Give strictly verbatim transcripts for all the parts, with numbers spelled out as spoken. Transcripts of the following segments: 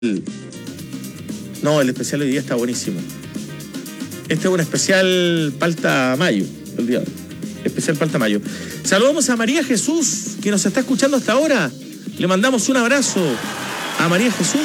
No, el especial hoy día está buenísimo. Este es un especial Palta Mayo, el día de hoy. Especial Palta Mayo. Saludamos a María Jesús, que nos está escuchando hasta ahora. Le mandamos un abrazo a María Jesús.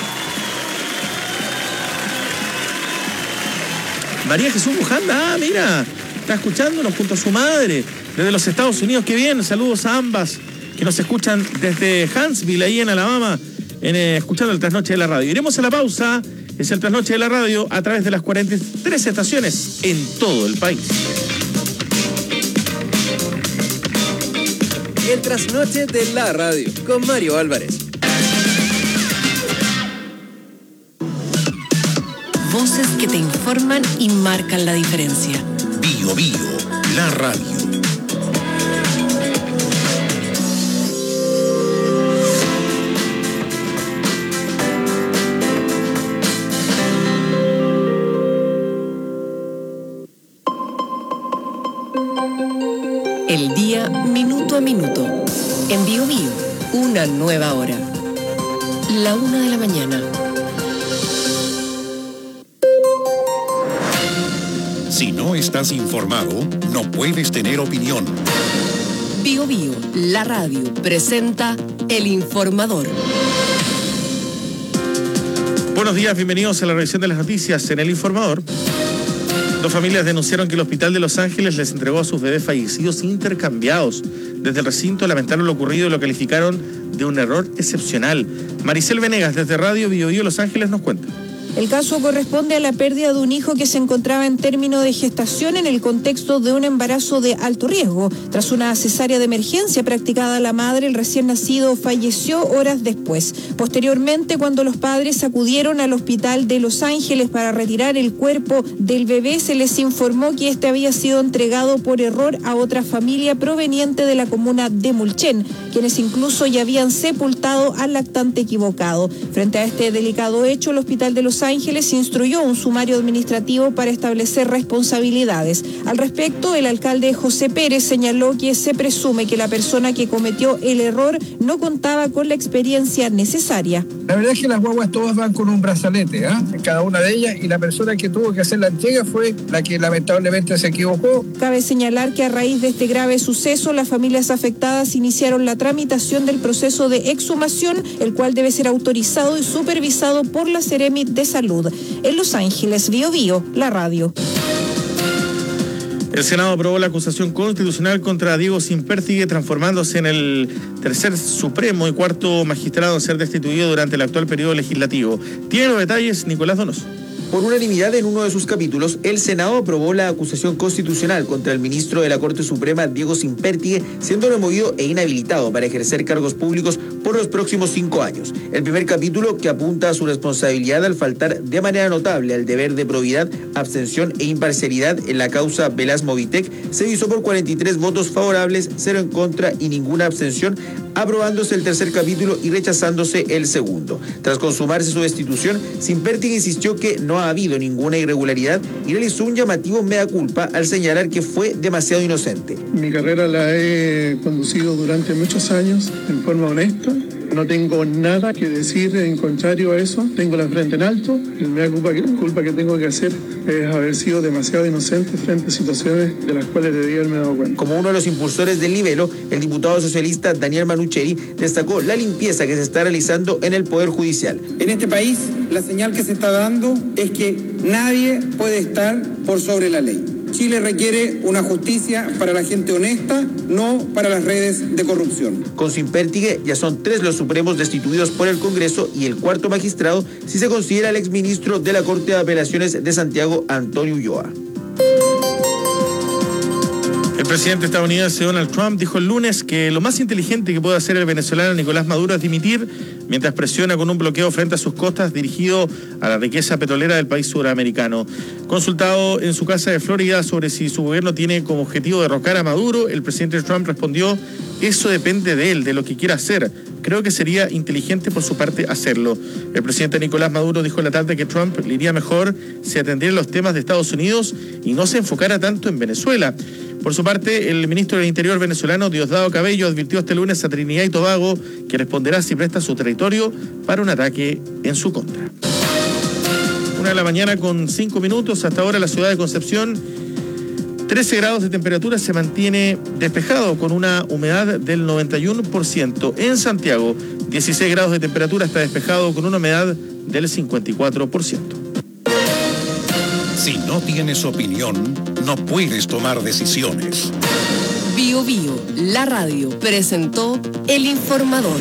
María Jesús Bujanda, ah, mira, está escuchándonos junto a su madre desde los Estados Unidos. Qué bien, saludos a ambas que nos escuchan desde Huntsville, ahí en Alabama, en, eh, escuchando el Trasnoche de la Radio. Iremos a la pausa. Es el Trasnoche de la Radio a través de las cuarenta y tres estaciones en todo el país. El Trasnoche de la Radio con Mario Álvarez. Voces que te informan y marcan la diferencia. Bio Bio, la radio. El día minuto a minuto. En Bio Bio, una nueva hora. La una de la mañana. Si no estás informado, no puedes tener opinión. Bio Bio, la radio, presenta El Informador. Buenos días, bienvenidos a la revisión de las noticias en El Informador. Dos familias denunciaron que el hospital de Los Ángeles les entregó a sus bebés fallecidos intercambiados. Desde el recinto lamentaron lo ocurrido y lo calificaron de un error excepcional. Maricel Venegas, desde Radio Bio Bio Los Ángeles, nos cuenta. El caso corresponde a la pérdida de un hijo que se encontraba en término de gestación en el contexto de un embarazo de alto riesgo. Tras una cesárea de emergencia practicada a la madre, el recién nacido falleció horas después. Posteriormente, cuando los padres acudieron al hospital de Los Ángeles para retirar el cuerpo del bebé, se les informó que este había sido entregado por error a otra familia proveniente de la comuna de Mulchen, quienes incluso ya habían sepultado al lactante equivocado. Frente a este delicado hecho, el hospital de Los Ángeles instruyó un sumario administrativo para establecer responsabilidades. Al respecto, el alcalde José Pérez señaló que se presume que la persona que cometió el error no contaba con la experiencia necesaria. La verdad es que las guaguas todas van con un brazalete, ¿eh? En cada una de ellas, y la persona que tuvo que hacer la entrega fue la que lamentablemente se equivocó. Cabe señalar que a raíz de este grave suceso, las familias afectadas iniciaron la tramitación del proceso de exhumación, el cual debe ser autorizado y supervisado por la Seremi de Salud. En Los Ángeles, Bio Bio, la radio. El Senado aprobó la acusación constitucional contra Diego Simpértigue, transformándose en el tercer supremo y cuarto magistrado en ser destituido durante el actual periodo legislativo. Tiene los detalles Nicolás Donoso. Por unanimidad en uno de sus capítulos, el Senado aprobó la acusación constitucional contra el ministro de la Corte Suprema, Diego Simpértigue, siendo removido e inhabilitado para ejercer cargos públicos por los próximos cinco años. El primer capítulo, que apunta a su responsabilidad al faltar de manera notable al deber de probidad, abstención e imparcialidad en la causa Velas Movitec, se visó por cuarenta y tres votos favorables, cero en contra y ninguna abstención, aprobándose el tercer capítulo y rechazándose el segundo. Tras consumarse su destitución, Simpértigue insistió que no ha habido ninguna irregularidad y realizó un llamativo mea culpa al señalar que fue demasiado inocente. Mi carrera la he conducido durante muchos años en forma honesta. No tengo nada que decir en contrario a eso. Tengo la frente en alto. El mea culpa que, culpa que tengo que hacer es haber sido demasiado inocente frente a situaciones de las cuales debía haberme dado cuenta. Como uno de los impulsores del libelo, el diputado socialista Daniel Manucheri destacó la limpieza que se está realizando en el Poder Judicial. En este país, la señal que se está dando es que nadie puede estar por sobre la ley. Chile requiere una justicia para la gente honesta, no para las redes de corrupción. Con Simpértigue ya son tres los supremos destituidos por el Congreso y el cuarto magistrado si se considera el exministro de la Corte de Apelaciones de Santiago, Antonio Ulloa. El presidente estadounidense Donald Trump dijo el lunes que lo más inteligente que puede hacer el venezolano Nicolás Maduro es dimitir mientras presiona con un bloqueo frente a sus costas dirigido a la riqueza petrolera del país suramericano. Consultado en su casa de Florida sobre si su gobierno tiene como objetivo derrocar a Maduro, el presidente Trump respondió: eso depende de él, de lo que quiera hacer. Creo que sería inteligente por su parte hacerlo. El presidente Nicolás Maduro dijo en la tarde que Trump le iría mejor si atendiera los temas de Estados Unidos y no se enfocara tanto en Venezuela. Por su parte, el ministro del Interior venezolano, Diosdado Cabello, advirtió este lunes a Trinidad y Tobago que responderá si presta su territorio para un ataque en su contra. Una de la mañana con cinco minutos. Hasta ahora la ciudad de Concepción, trece grados de temperatura, se mantiene despejado con una humedad del noventa y uno por ciento. En Santiago, dieciséis grados de temperatura, está despejado con una humedad del cincuenta y cuatro por ciento. Si no tienes opinión, no puedes tomar decisiones. Bio Bio, la radio, presentó El Informador.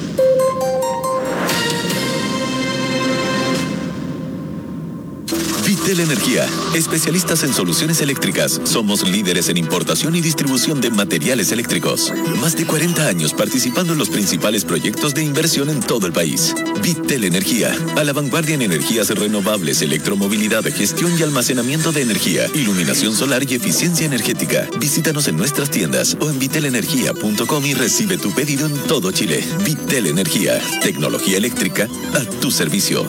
Vitel Energía, especialistas en soluciones eléctricas. Somos líderes en importación y distribución de materiales eléctricos. Más de cuarenta años participando en los principales proyectos de inversión en todo el país. Vitel Energía, a la vanguardia en energías renovables, electromovilidad, gestión y almacenamiento de energía, iluminación solar y eficiencia energética. Visítanos en nuestras tiendas o en vitel energía punto com y recibe tu pedido en todo Chile. Vitel Energía, tecnología eléctrica a tu servicio.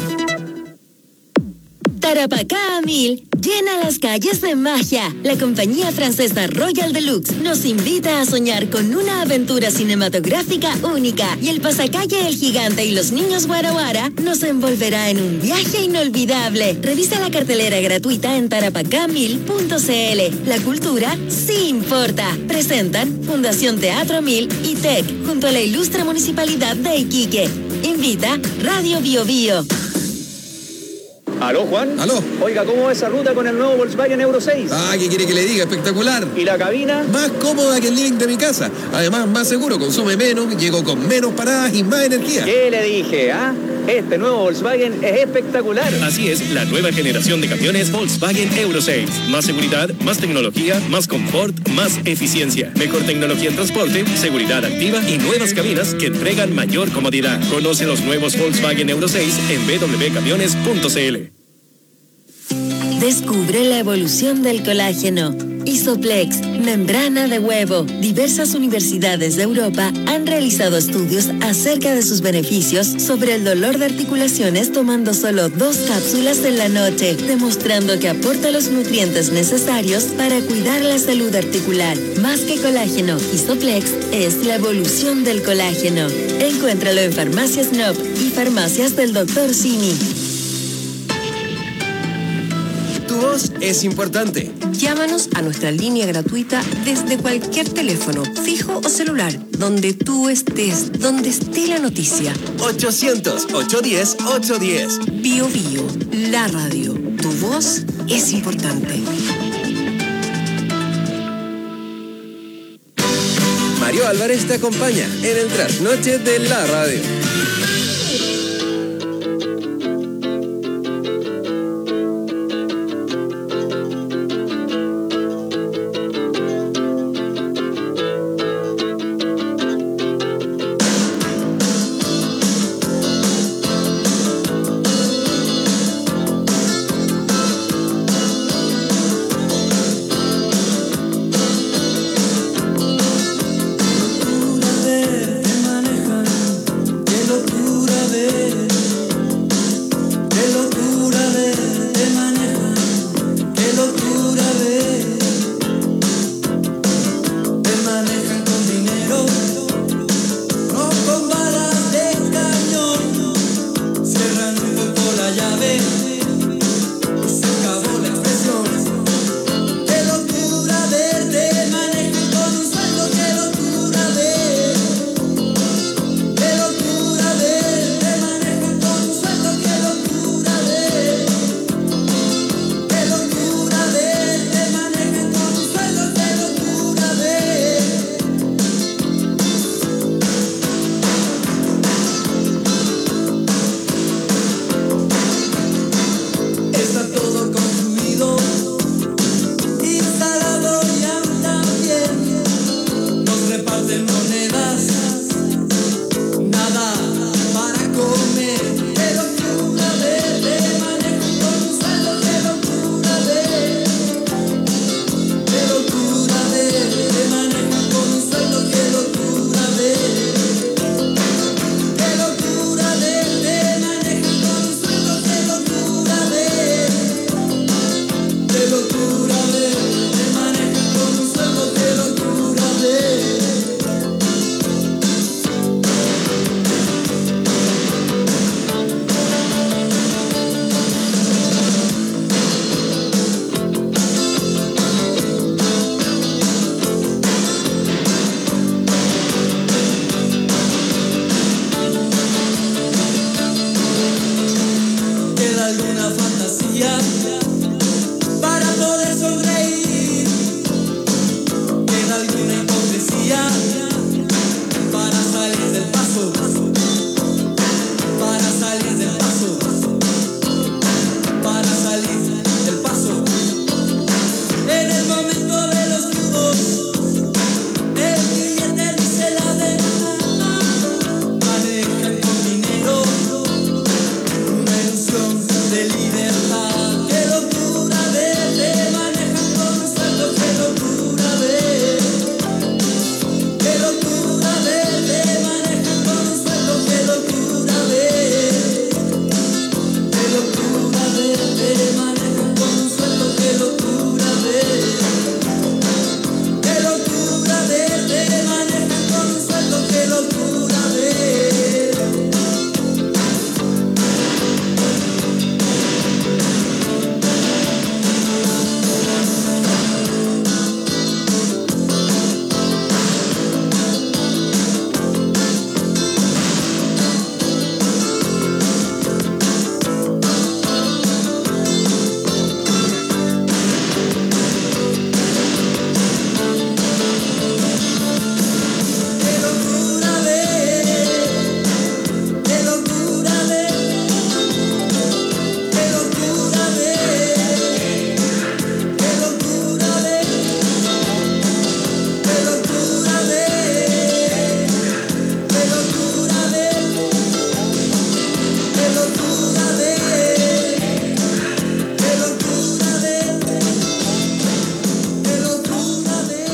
Tarapacá a mil llena las calles de magia. La compañía francesa Royal Deluxe nos invita a soñar con una aventura cinematográfica única, y el pasacalle El Gigante y los Niños Guara Guara nos envolverá en un viaje inolvidable. Revisa la cartelera gratuita en tarapacá mil punto c l. La cultura sí importa. Presentan Fundación Teatro Mil y T E C junto a la ilustre Municipalidad de Iquique. Invita Radio Bio Bio. ¿Aló, Juan? ¿Aló? Oiga, ¿cómo va esa ruta con el nuevo Volkswagen Euro seis? Ah, ¿qué quiere que le diga? Espectacular. ¿Y la cabina? Más cómoda que el living de mi casa. Además, más seguro, consume menos, llego con menos paradas y más energía. ¿Qué le dije, ah? Este nuevo Volkswagen es espectacular. Así es, la nueva generación de camiones Volkswagen Euro seis. Más seguridad, más tecnología, más confort, más eficiencia. Mejor tecnología en transporte, seguridad activa y nuevas cabinas que entregan mayor comodidad. Conoce los nuevos Volkswagen Euro seis en w w w punto camiones punto c l. Descubre la evolución del colágeno. Isoplex, membrana de huevo. Diversas universidades de Europa han realizado estudios acerca de sus beneficios sobre el dolor de articulaciones tomando solo dos cápsulas en la noche, demostrando que aporta los nutrientes necesarios para cuidar la salud articular. Más que colágeno, Isoplex es la evolución del colágeno. Encuéntralo en Farmacias N O P y Farmacias del doctor Simi. Tu voz es importante. Llámanos a nuestra línea gratuita desde cualquier teléfono, fijo o celular, donde tú estés, donde esté la noticia. ochocientos, ochocientos diez, ochocientos diez. Bio Bio, la radio. Tu voz es importante. Mario Álvarez te acompaña en el trasnoche de la radio. alguna fantasía para poder sonreír, queda alguna hipocresía para salir del paso, para salir del paso, para salir del paso. En el momento de los nudos, el billete dice la verdad, manejan con dinero una ilusión de libertad. Qué locura verde, manejan con un sueldo, qué locura verde, qué locura verde, manejan con un sueldo, qué locura verde, qué locura verde, manejan con un sueldo, qué locura verde, qué locura verde, manejan con un sueldo, qué locura verde. Qué locura verde, qué locura verde, qué locura verde, qué locura verde, qué locura verde, qué locura verde, qué locura verde, qué locura verde, qué locura verde.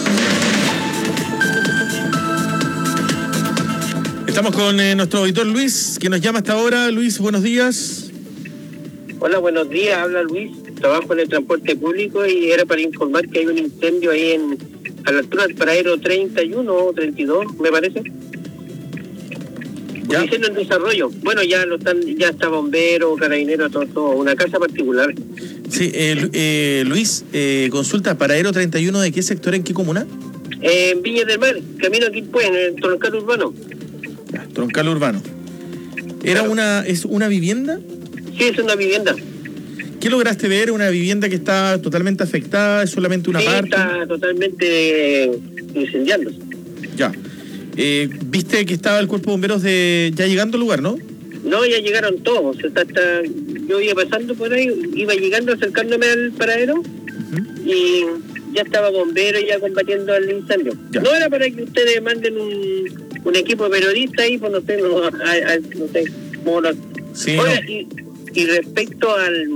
Estamos con eh, nuestro auditor Luis, que nos llama hasta ahora. Luis, buenos días. Hola, buenos días, habla Luis, trabajo en el transporte público y era para informar que hay un incendio ahí en a la altura del paradero treinta y uno o treinta y dos, me parece. Un incendio en desarrollo. Bueno, ya lo están, ya está bombero, carabinero, todo, todo, una casa particular. Sí, eh, Lu- eh, Luis, eh, consulta, paradero treinta y uno, ¿de qué sector, en qué comuna? Eh, en Viña del Mar, camino a Quilpué, en el troncal urbano. Troncal Urbano. ¿Era una, es una vivienda? Sí, es una vivienda. ¿Qué lograste ver? ¿Una vivienda que está totalmente afectada? ¿Es solamente una Sí, parte? está totalmente eh, incendiándose. Ya. Eh, ¿Viste que estaba el cuerpo de bomberos de ya llegando al lugar, no? No, ya llegaron todos. Está, está- yo iba pasando por ahí, iba llegando, acercándome al paradero y ya estaba bombero ya combatiendo el incendio. No era para que ustedes manden un, un equipo de periodistas ahí, pues no sé, no, a- a- no sé cómo lo... Sí, Oiga, y, y respecto al...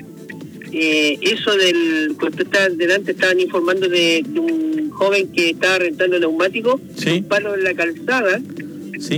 Eh, eso del... Cuando estaban delante estaban informando de, de un joven que estaba rentando neumáticos, un palo en la calzada. Sí.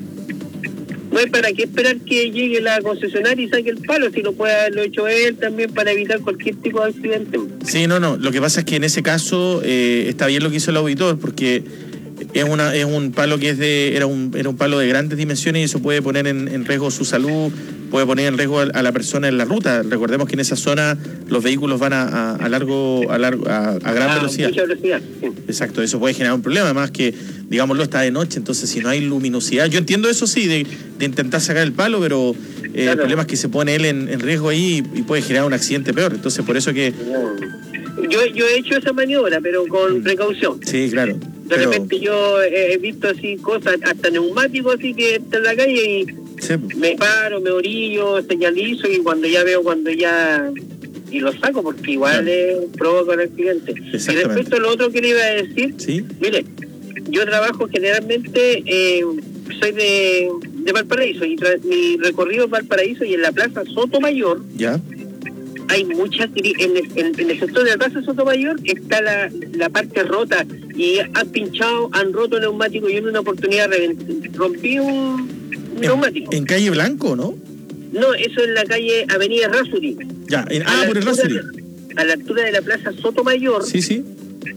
No hay para qué esperar que llegue la concesionaria y saque el palo, si lo puede haberlo hecho él también para evitar cualquier tipo de accidente. Sí, no, no. Lo que pasa es que en ese caso eh, está bien lo que hizo el auditor, porque es una es un palo que es de era un era un palo de grandes dimensiones y eso puede poner en, en riesgo su salud, puede poner en riesgo a, a la persona en la ruta. Recordemos que en esa zona los vehículos van a, a, a largo a largo a, a gran Ah, velocidad. mucha velocidad, sí. Exacto, eso puede generar un problema, además que, digámoslo, está de noche, entonces si no hay luminosidad, yo entiendo eso sí, de, de intentar sacar el palo, pero eh, el problema es que se pone él en, en riesgo ahí y, y puede generar un accidente peor, entonces por eso que... Yo, yo he hecho esa maniobra, pero con precaución. Sí, claro. De pero- repente yo he he visto así cosas, hasta neumáticos así que está en la calle y me paro, me orillo, señalizo y cuando ya veo, cuando ya... Y lo saco porque igual eh, provoca un accidente. Y Exactamente. respecto a lo otro que le iba a decir, ¿Sí? mire, yo trabajo generalmente, eh, soy de, de Valparaíso y tra- mi recorrido es Valparaíso y en la Plaza Sotomayor ¿Ya? hay muchas, gri- en el, en, en el sector de la Plaza Sotomayor está la, la parte rota y han pinchado, han roto neumáticos y en una oportunidad revent- rompí un, un neumático. En calle Blanco, ¿no? No, eso es la calle Avenida Rasuri. Ya, en- A ah, la por el altura Rasuri. de- A la altura de la Plaza Sotomayor. Sí, sí.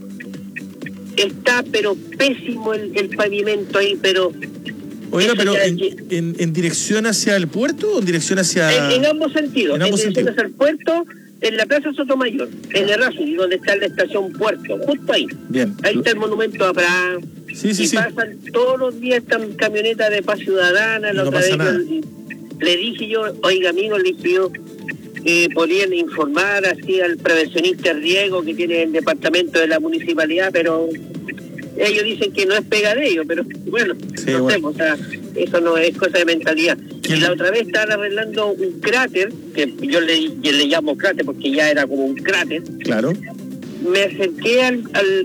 Está, pero pésimo el, el pavimento ahí, pero... Oiga, eso pero ya- en, en, en dirección hacia el puerto o en dirección hacia...? En, en ambos sentidos. En ambos en dirección sentidos. hacia el puerto, en la Plaza Sotomayor, en el Rasuri, donde está la estación Puerto, justo ahí. Bien. Ahí está el monumento a Prat. Sí, sí, y sí. pasan todos los días están camionetas de paz ciudadana, Y la no otra pasa vez nada. yo- y, le dije yo, oiga amigo, le dije yo, eh, podrían informar así al prevencionista riego que tiene el departamento de la municipalidad, pero ellos dicen que no es pega de ellos, pero bueno, sí, no bueno. sé, o sea, eso no es cosa de mentalidad. Y la otra vez estaban arreglando un cráter, que yo le, yo le llamo cráter porque ya era como un cráter. Claro. Me acerqué al, al,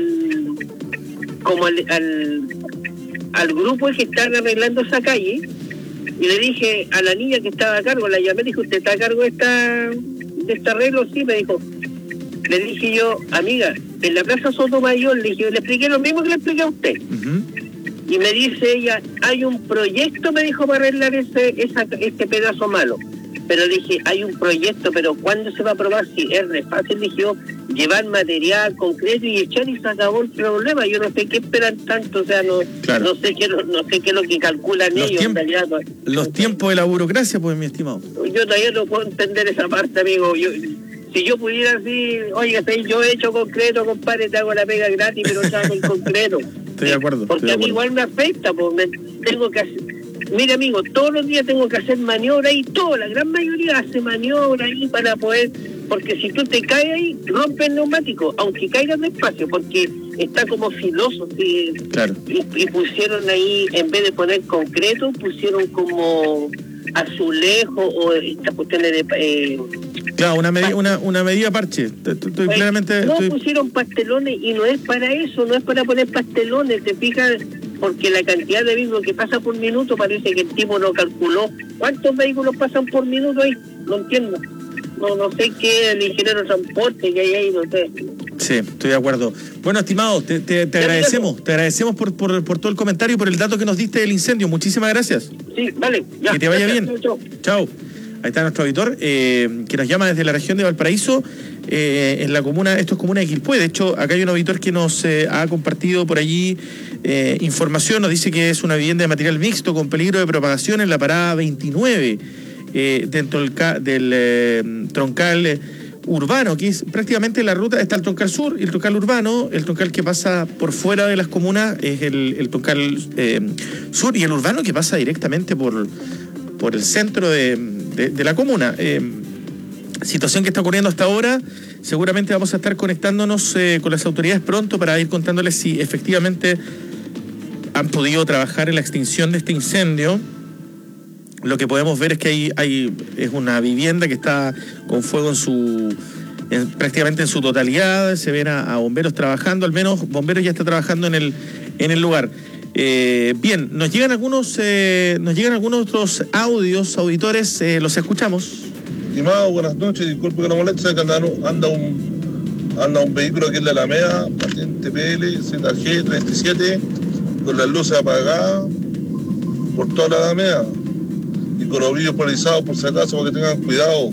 al como al, al, al grupo que estaban arreglando esa calle y le dije a la niña que estaba a cargo, la llamé, dijo, ¿usted está a cargo de esta de este arreglo? Sí, me dijo. Le dije yo, amiga, en la Plaza Sotomayor, le dije, le expliqué lo mismo que le expliqué a usted. Uh-huh. Y me dice ella, hay un proyecto, me dijo, para arreglar ese esa, este pedazo malo. Pero le dije, hay un proyecto, pero ¿cuándo se va a aprobar? Si es re fácil, dije yo, llevar material concreto y echar y se acabó el problema. Yo no sé qué esperan tanto, o sea, no, claro. no sé qué no sé qué es lo que calculan los ellos. Tiemp- en realidad, no, los no tiempos de la burocracia, pues, mi estimado. Yo todavía no puedo entender esa parte, amigo. Yo, si yo pudiera decir, oiga, yo he hecho concreto, compadre, te hago la pega gratis, pero saco el concreto. Estoy de acuerdo. Porque de a mí acuerdo. igual me afecta, pues me, tengo que hacer... Mira, amigo, todos los días tengo que hacer maniobra y toda la gran mayoría hace maniobra ahí para poder... Porque si tú te caes ahí, rompe el neumático, aunque caigas despacio, porque está como filoso. ¿Sí? Claro. Y, y pusieron ahí, en vez de poner concreto, pusieron como azulejo o esta cuestión de... Eh, Claro, una, medi- una, una medida parche. Estoy, estoy pues, claramente... no estoy... pusieron pastelones y no es para eso, no es para poner pastelones, te fijas, porque la cantidad de vehículos que pasa por minuto parece que el tipo no calculó. ¿Cuántos vehículos pasan por minuto ahí? No entiendo. No no sé qué, el ingeniero de transporte que hay ahí, no sé. Sí, estoy de acuerdo. Bueno, estimado, te, te, te agradecemos, te agradecemos por, por, por todo el comentario y por el dato que nos diste del incendio. Muchísimas gracias. Sí, vale. Ya, que te vaya gracias, bien. chao. Chao. Ahí está nuestro auditor, eh, que nos llama desde la región de Valparaíso, eh, en la comuna, esto es comuna de Quilpué. De hecho, acá hay un auditor que nos eh, ha compartido por allí eh, información, nos dice que es una vivienda de material mixto con peligro de propagación en la parada veintinueve, eh, dentro del, ca- del eh, troncal eh, urbano, que es prácticamente la ruta, está el troncal sur y el troncal urbano. El troncal que pasa por fuera de las comunas es el, el troncal eh, sur, y el urbano que pasa directamente por, por el centro de, de, de la comuna. Eh, situación que está ocurriendo hasta ahora. Seguramente vamos a estar conectándonos eh, con las autoridades pronto para ir contándoles si efectivamente han podido trabajar en la extinción de este incendio. Lo que podemos ver es que hay, hay es una vivienda que está con fuego en su en, prácticamente en su totalidad. Se ven a, a bomberos trabajando, al menos bomberos ya está trabajando en el en el lugar. Eh, bien, nos llegan algunos eh, nos llegan algunos otros audios, auditores, eh, los escuchamos. Estimado, buenas noches, disculpe que no moleste, sabe que anda, anda un anda un vehículo aquí en la Alameda, patente P L Z G treinta y siete, con las luces apagadas por toda la Alameda y con los brillos polarizados por si acaso, para que tengan cuidado.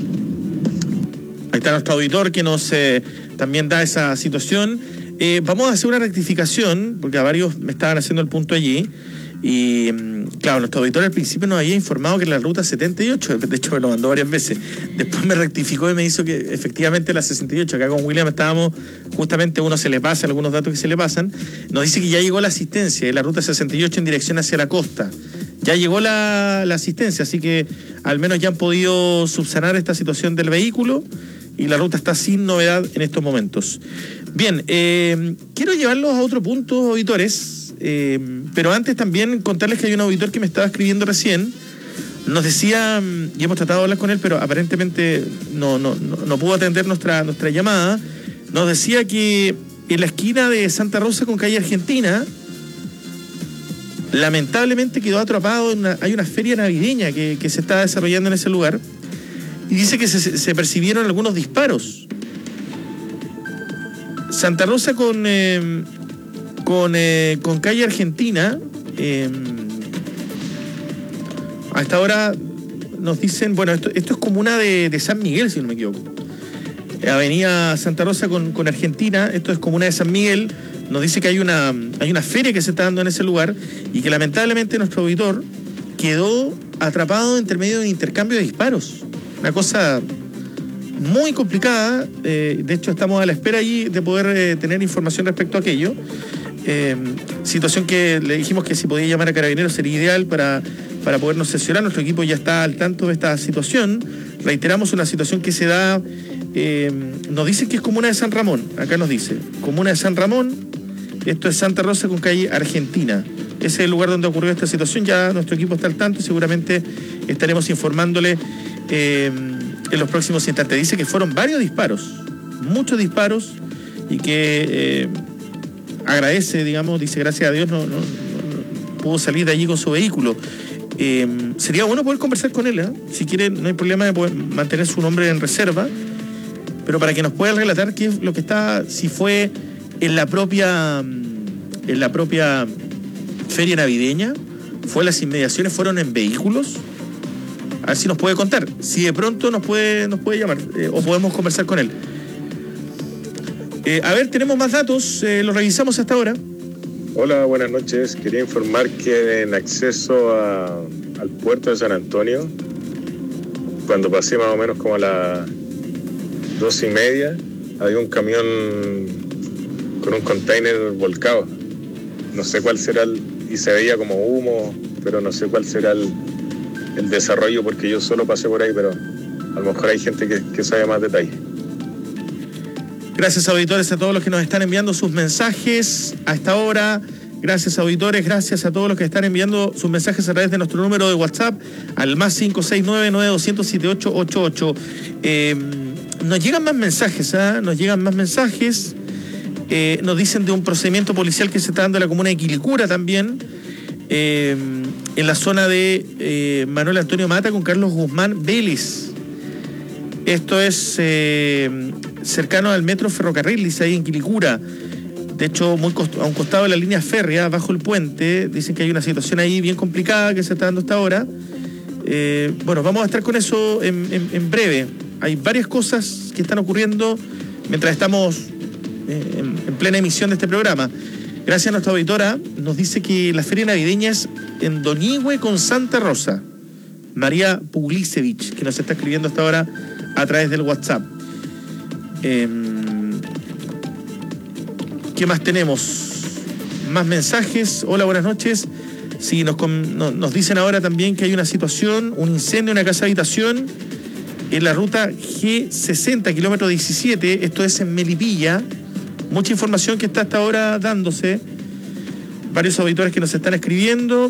Ahí está nuestro auditor que nos eh, también da esa situación. Eh, vamos a hacer una rectificación, porque a varios me estaban haciendo el punto allí. Y claro, nuestro auditor al principio nos había informado que era la ruta setenta y ocho, de hecho me lo mandó varias veces. Después me rectificó y me hizo que efectivamente la sesenta y ocho, acá con William estábamos, justamente uno se le pasa, algunos datos que se le pasan, nos dice que ya llegó la asistencia de la ruta sesenta y ocho en dirección hacia la costa. Ya llegó la, la asistencia, así que al menos ya han podido subsanar esta situación del vehículo y la ruta está sin novedad en estos momentos. Bien, eh, quiero llevarlos a otro punto, auditores. Eh, pero antes también contarles que hay un auditor que me estaba escribiendo recién. Nos decía, y hemos tratado de hablar con él, pero aparentemente no, no, no, no pudo atender nuestra, nuestra llamada. Nos decía que en la esquina de Santa Rosa con calle Argentina, lamentablemente quedó atrapado en una, hay una feria navideña que, que se está desarrollando en ese lugar, y dice que se, se percibieron algunos disparos. Santa Rosa con... Eh, Con, eh, con calle Argentina, eh, a esta hora nos dicen, bueno, esto, esto es comuna de, de San Miguel, si no me equivoco. Avenida Santa Rosa con, con Argentina, esto es comuna de San Miguel. Nos dice que hay una, hay una feria que se está dando en ese lugar y que lamentablemente nuestro auditor quedó atrapado entre medio de un intercambio de disparos. Una cosa muy complicada, eh, de hecho estamos a la espera allí de poder eh, tener información respecto a aquello. Eh, situación que le dijimos que si podía llamar a Carabineros sería ideal para para podernos sesionar. Nuestro equipo ya está al tanto de esta situación. Reiteramos una situación que se da, eh, nos dicen que es comuna de San Ramón, acá nos dice, comuna de San Ramón, esto es Santa Rosa con calle Argentina. Ese es el lugar donde ocurrió esta situación, ya nuestro equipo está al tanto y seguramente estaremos informándole eh, en los próximos instantes. Dice que fueron varios disparos, muchos disparos, y que eh, agradece, digamos, dice gracias a Dios no, no, no pudo salir de allí con su vehículo. Eh, sería bueno poder conversar con él, ¿eh? Si quiere, no hay problema de poder mantener su nombre en reserva, pero para que nos pueda relatar qué es lo que está, si fue en la propia en la propia feria navideña, fue en las inmediaciones, fueron en vehículos, a ver si nos puede contar, si de pronto nos puede nos puede llamar eh, o podemos conversar con él. Eh, a ver, tenemos más datos, eh, los revisamos hasta ahora. Hola, buenas noches. Quería informar que en acceso a, al puerto de San Antonio, cuando pasé más o menos como a las dos y media, había un camión con un container volcado. No sé cuál será el, y se veía como humo, pero no sé cuál será el, el desarrollo, porque yo solo pasé por ahí, pero a lo mejor hay gente que, que sabe más detalles. Gracias, auditores, a todos los que nos están enviando sus mensajes a esta hora. Gracias, auditores, gracias a todos los que están enviando sus mensajes a través de nuestro número de WhatsApp al más cinco seis nueve, nueve dos cero, siete ocho ocho ocho. Eh, nos llegan más mensajes, ¿eh? Nos llegan más mensajes. Eh, nos dicen de un procedimiento policial que se está dando en la comuna de Quilicura también, eh, en la zona de eh, Manuel Antonio Mata con Carlos Guzmán Vélez. Esto es eh, cercano al metro ferrocarril, dice ahí en Quilicura. De hecho, muy cost- a un costado de la línea férrea, bajo el puente. Dicen que hay una situación ahí bien complicada que se está dando hasta ahora. Eh, bueno, vamos a estar con eso en, en, en breve. Hay varias cosas que están ocurriendo mientras estamos eh, en, en plena emisión de este programa. Gracias a nuestra auditora. Nos dice que la feria navideña es en Donigüe con Santa Rosa. María Puglicevich, que nos está escribiendo hasta ahora a través del WhatsApp. Eh, ¿Qué más tenemos? Más mensajes. Hola, buenas noches. Sí, nos, no, nos dicen ahora también que hay una situación, un incendio en una casa de habitación en la ruta G sesenta, kilómetro diecisiete. Esto es en Melipilla. Mucha información que está hasta ahora dándose. Varios auditores que nos están escribiendo.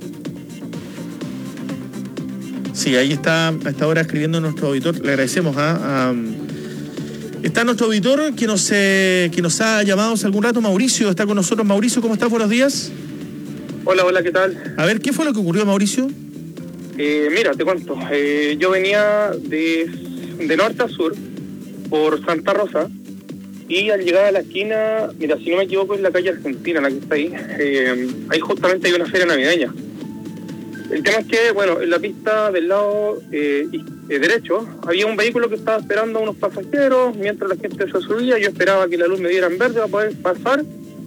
Sí, ahí está hasta ahora escribiendo nuestro auditor. Le agradecemos a... a Está nuestro auditor que nos, eh, que nos ha llamado hace algún rato, Mauricio, está con nosotros. Mauricio, ¿cómo estás? Buenos días. Hola, hola, ¿qué tal? A ver, ¿qué fue lo que ocurrió, Mauricio? Eh, mira, te cuento. Eh, yo venía de, de norte a sur por Santa Rosa y al llegar a la esquina, mira, si no me equivoco es la calle Argentina, la que está ahí, eh, ahí justamente hay una feria navideña. El tema es que, bueno, en la pista del lado eh, eh, derecho había un vehículo que estaba esperando a unos pasajeros mientras la gente se subía. Yo esperaba que la luz me diera en verde para poder pasar.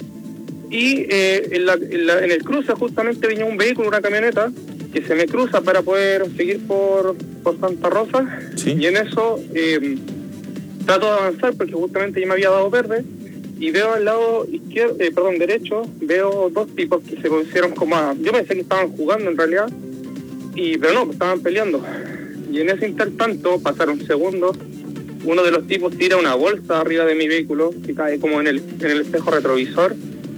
Y eh, en, la, en, la, en el cruce justamente venía un vehículo, una camioneta, que se me cruza para poder seguir por, por Santa Rosa. ¿Sí? Y en eso eh, trato de avanzar porque justamente ya me había dado verde. Y veo al lado izquierdo, eh, perdón, derecho, veo dos tipos que se pusieron como a... Yo pensé que estaban jugando en realidad, y pero no, que estaban peleando. Y en ese intertanto, pasaron segundos, uno de los tipos tira una bolsa arriba de mi vehículo, que cae como en el, en el espejo retrovisor,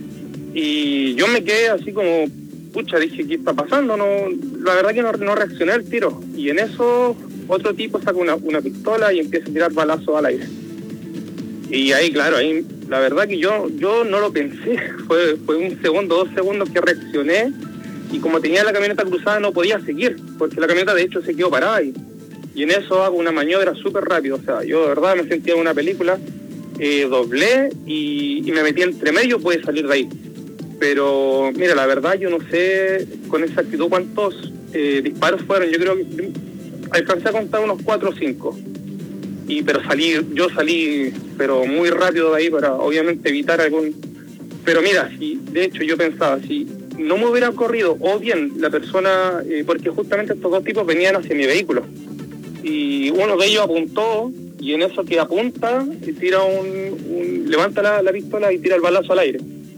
y yo me quedé así como, pucha, dije, ¿qué está pasando? No, la verdad que no, no reaccioné al tiro. Y en eso, otro tipo saca una, una pistola y empieza a tirar balazos al aire. Y ahí, claro, ahí la verdad que yo yo no lo pensé, fue fue un segundo, dos segundos que reaccioné, y como tenía la camioneta cruzada no podía seguir, porque la camioneta de hecho se quedó parada, y, y en eso hago una maniobra súper rápido, o sea, yo de verdad me sentía en una película, eh, doblé y, y me metí entre medio, pude salir de ahí. Pero mira, la verdad yo no sé con exactitud cuántos eh, disparos fueron, yo creo que alcancé a contar unos cuatro o cinco. Y, pero salí, yo salí, pero muy rápido de ahí para obviamente evitar algún... Pero mira, si de hecho yo pensaba, si no me hubiera corrido, o bien la persona, eh, porque justamente estos dos tipos venían hacia mi vehículo, y uno de ellos apuntó, y en eso que apunta, y tira un, un levanta la, la pistola y tira el balazo al aire.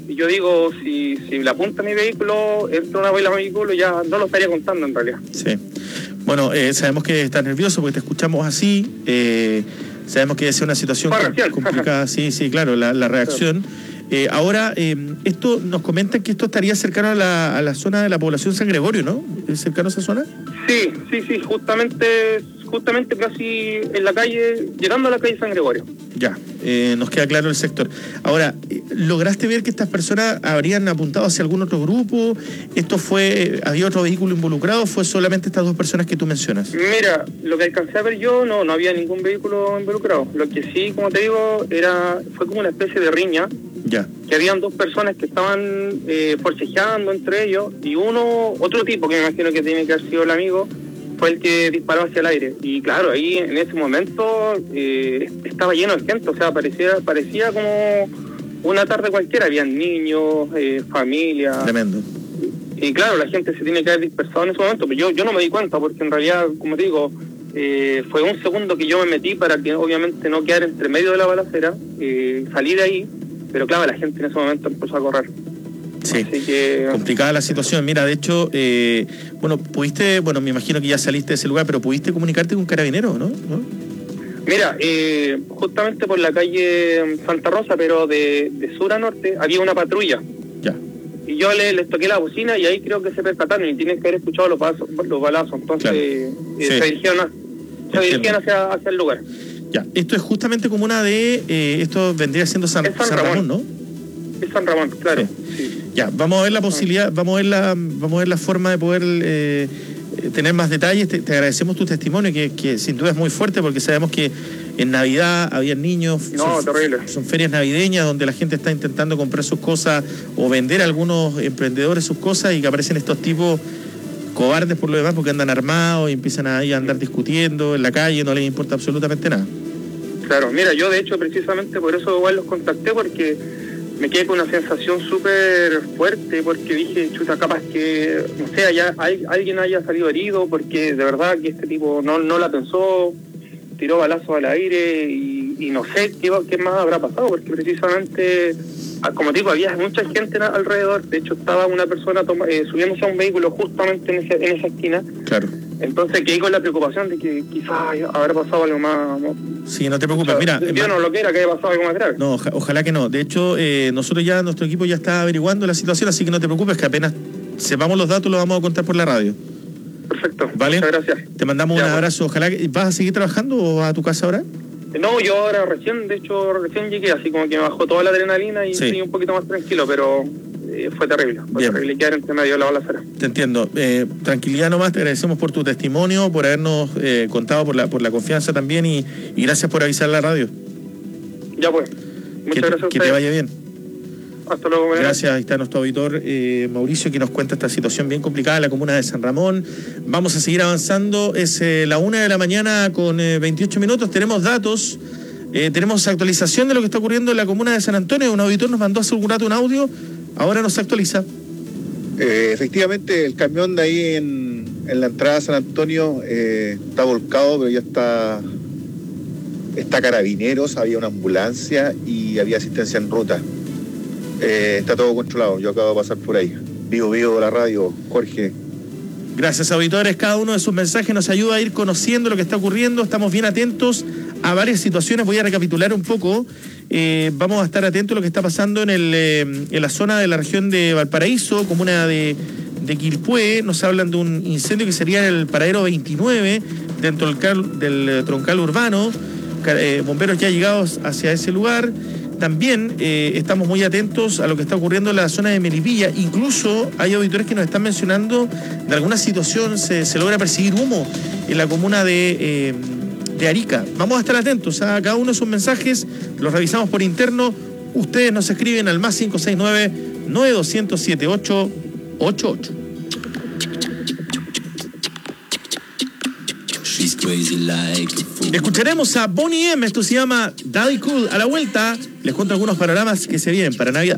y yo digo, si, si le apunta a mi vehículo, entra una baila a mi vehículo, ya no lo estaría contando en realidad. Sí. Bueno, eh, sabemos que estás nervioso porque te escuchamos así. Eh, sabemos que es una situación complicada. Sí, sí, claro, la, la reacción. Eh, ahora, eh, esto nos comentan que esto estaría cercano a la, a la zona de la población San Gregorio, ¿no? ¿Es cercano a esa zona? Sí, sí, sí, justamente, justamente casi en la calle, llegando a la calle San Gregorio. Ya, eh, nos queda claro el sector. Ahora, ¿lograste ver que estas personas habrían apuntado hacia algún otro grupo? ¿Esto fue, había otro vehículo involucrado o fue solamente estas dos personas que tú mencionas? Mira, lo que alcancé a ver yo, no, no había ningún vehículo involucrado. Lo que sí, como te digo, era fue como una especie de riña. Ya. Que habían dos personas que estaban eh, forcejeando entre ellos y uno, otro tipo que me imagino que tiene que haber sido el amigo, fue el que disparó hacia el aire. Y claro, ahí en ese momento eh, estaba lleno de gente, o sea, parecía parecía como una tarde cualquiera, habían niños, eh, familia. Tremendo. Y, y claro, la gente se tiene que haber dispersado en ese momento, pero yo, yo no me di cuenta porque en realidad, como te digo, eh, fue un segundo que yo me metí para que obviamente no quedar entre medio de la balacera, eh, salí de ahí. Pero claro, la gente en ese momento empezó a correr. Sí, Así que... complicada la situación. Mira, de hecho, eh, bueno, pudiste, bueno, me imagino que ya saliste de ese lugar, pero pudiste comunicarte con Carabineros, ¿no? ¿No? Mira, eh, justamente por la calle Santa Rosa, pero de, de sur a norte, había una patrulla. Ya. Y yo le, les toqué la bocina y ahí creo que se percataron y tienen que haber escuchado los balazos. Los balazos. Entonces claro. eh, Sí. se dirigieron, a, se dirigieron hacia, hacia el lugar. Ya, esto es justamente como una de, eh, esto vendría siendo San, San San Ramón, Ramón, ¿no? Es San Ramón, claro. Sí. Sí. Ya, vamos a ver la posibilidad, vamos a ver la, vamos a ver la forma de poder eh, tener más detalles. Te, te agradecemos tu testimonio, que, que sin duda es muy fuerte, porque sabemos que en Navidad había niños. No, son, terrible. Son ferias navideñas donde la gente está intentando comprar sus cosas o vender a algunos emprendedores sus cosas y que aparecen estos tipos cobardes por lo demás porque andan armados y empiezan ahí a andar discutiendo en la calle, no les importa absolutamente nada. Claro, mira, yo de hecho precisamente por eso igual los contacté, porque me quedé con una sensación súper fuerte, porque dije, chuta, capaz que, no sé, haya, hay, alguien haya salido herido, porque de verdad que este tipo no, no la pensó, tiró balazos al aire y, y no sé qué, qué más habrá pasado, porque precisamente, como te digo, había mucha gente alrededor. De hecho estaba una persona toma, eh, subiéndose a un vehículo justamente en, ese, en esa esquina. Claro. Entonces quedé con la preocupación de que quizás habrá pasado algo más... Sí, no te preocupes, o sea, mira... Yo no lo que era, que haya pasado algo más grave. No, oja, ojalá que no. De hecho, eh, nosotros ya, nuestro equipo ya está averiguando la situación, así que no te preocupes, que apenas sepamos los datos los vamos a contar por la radio. Perfecto, ¿vale? Muchas gracias. Te mandamos ya, un abrazo, ojalá que... ¿Vas a seguir trabajando o vas a tu casa ahora? No, yo ahora recién, de hecho, recién llegué, así como que me bajó toda la adrenalina y sí. Estoy un poquito más tranquilo, pero... Eh, fue terrible, fue Bien. terrible quedar entre medio de la balacera. Te entiendo. Eh, tranquilidad nomás, te agradecemos por tu testimonio, por habernos eh, contado, por la por la confianza también y, y gracias por avisar a la radio. Ya pues, muchas que, gracias a Que te vaya bien. Hasta luego. Mañana. Gracias, ahí está nuestro auditor eh, Mauricio, que nos cuenta esta situación bien complicada en la comuna de San Ramón. Vamos a seguir avanzando, es eh, la una de la mañana con eh, veintiocho minutos, tenemos datos. Eh, tenemos actualización de lo que está ocurriendo en la comuna de San Antonio. Un auditor nos mandó hace un rato un audio. Ahora nos actualiza. Eh, efectivamente, el camión de ahí en, en la entrada de San Antonio eh, está volcado, pero ya está, está Carabineros, había una ambulancia y había asistencia en ruta. Eh, está todo controlado, yo acabo de pasar por ahí. Vivo, vivo de la radio, Jorge. Gracias, auditores. Cada uno de sus mensajes nos ayuda a ir conociendo lo que está ocurriendo. Estamos bien atentos a varias situaciones. Voy a recapitular un poco. Eh, vamos a estar atentos a lo que está pasando en, el, eh, en la zona de la región de Valparaíso, comuna de, de Quilpué. Nos hablan de un incendio que sería en el paradero veintinueve, dentro del, cal, del troncal urbano. Eh, bomberos ya llegados hacia ese lugar. También eh, estamos muy atentos a lo que está ocurriendo en la zona de Melipilla. Incluso hay auditores que nos están mencionando de alguna situación, se, se logra percibir humo en la comuna de, eh, de Arica. Vamos a estar atentos a cada uno de sus mensajes, los revisamos por interno. Ustedes nos escriben al más cinco seis nueve, nueve dos cero cero, siete ocho ocho ocho. Escucharemos a Bonnie M, esto se llama Daddy Cool. A la vuelta les cuento algunos panoramas que se vienen para Navidad.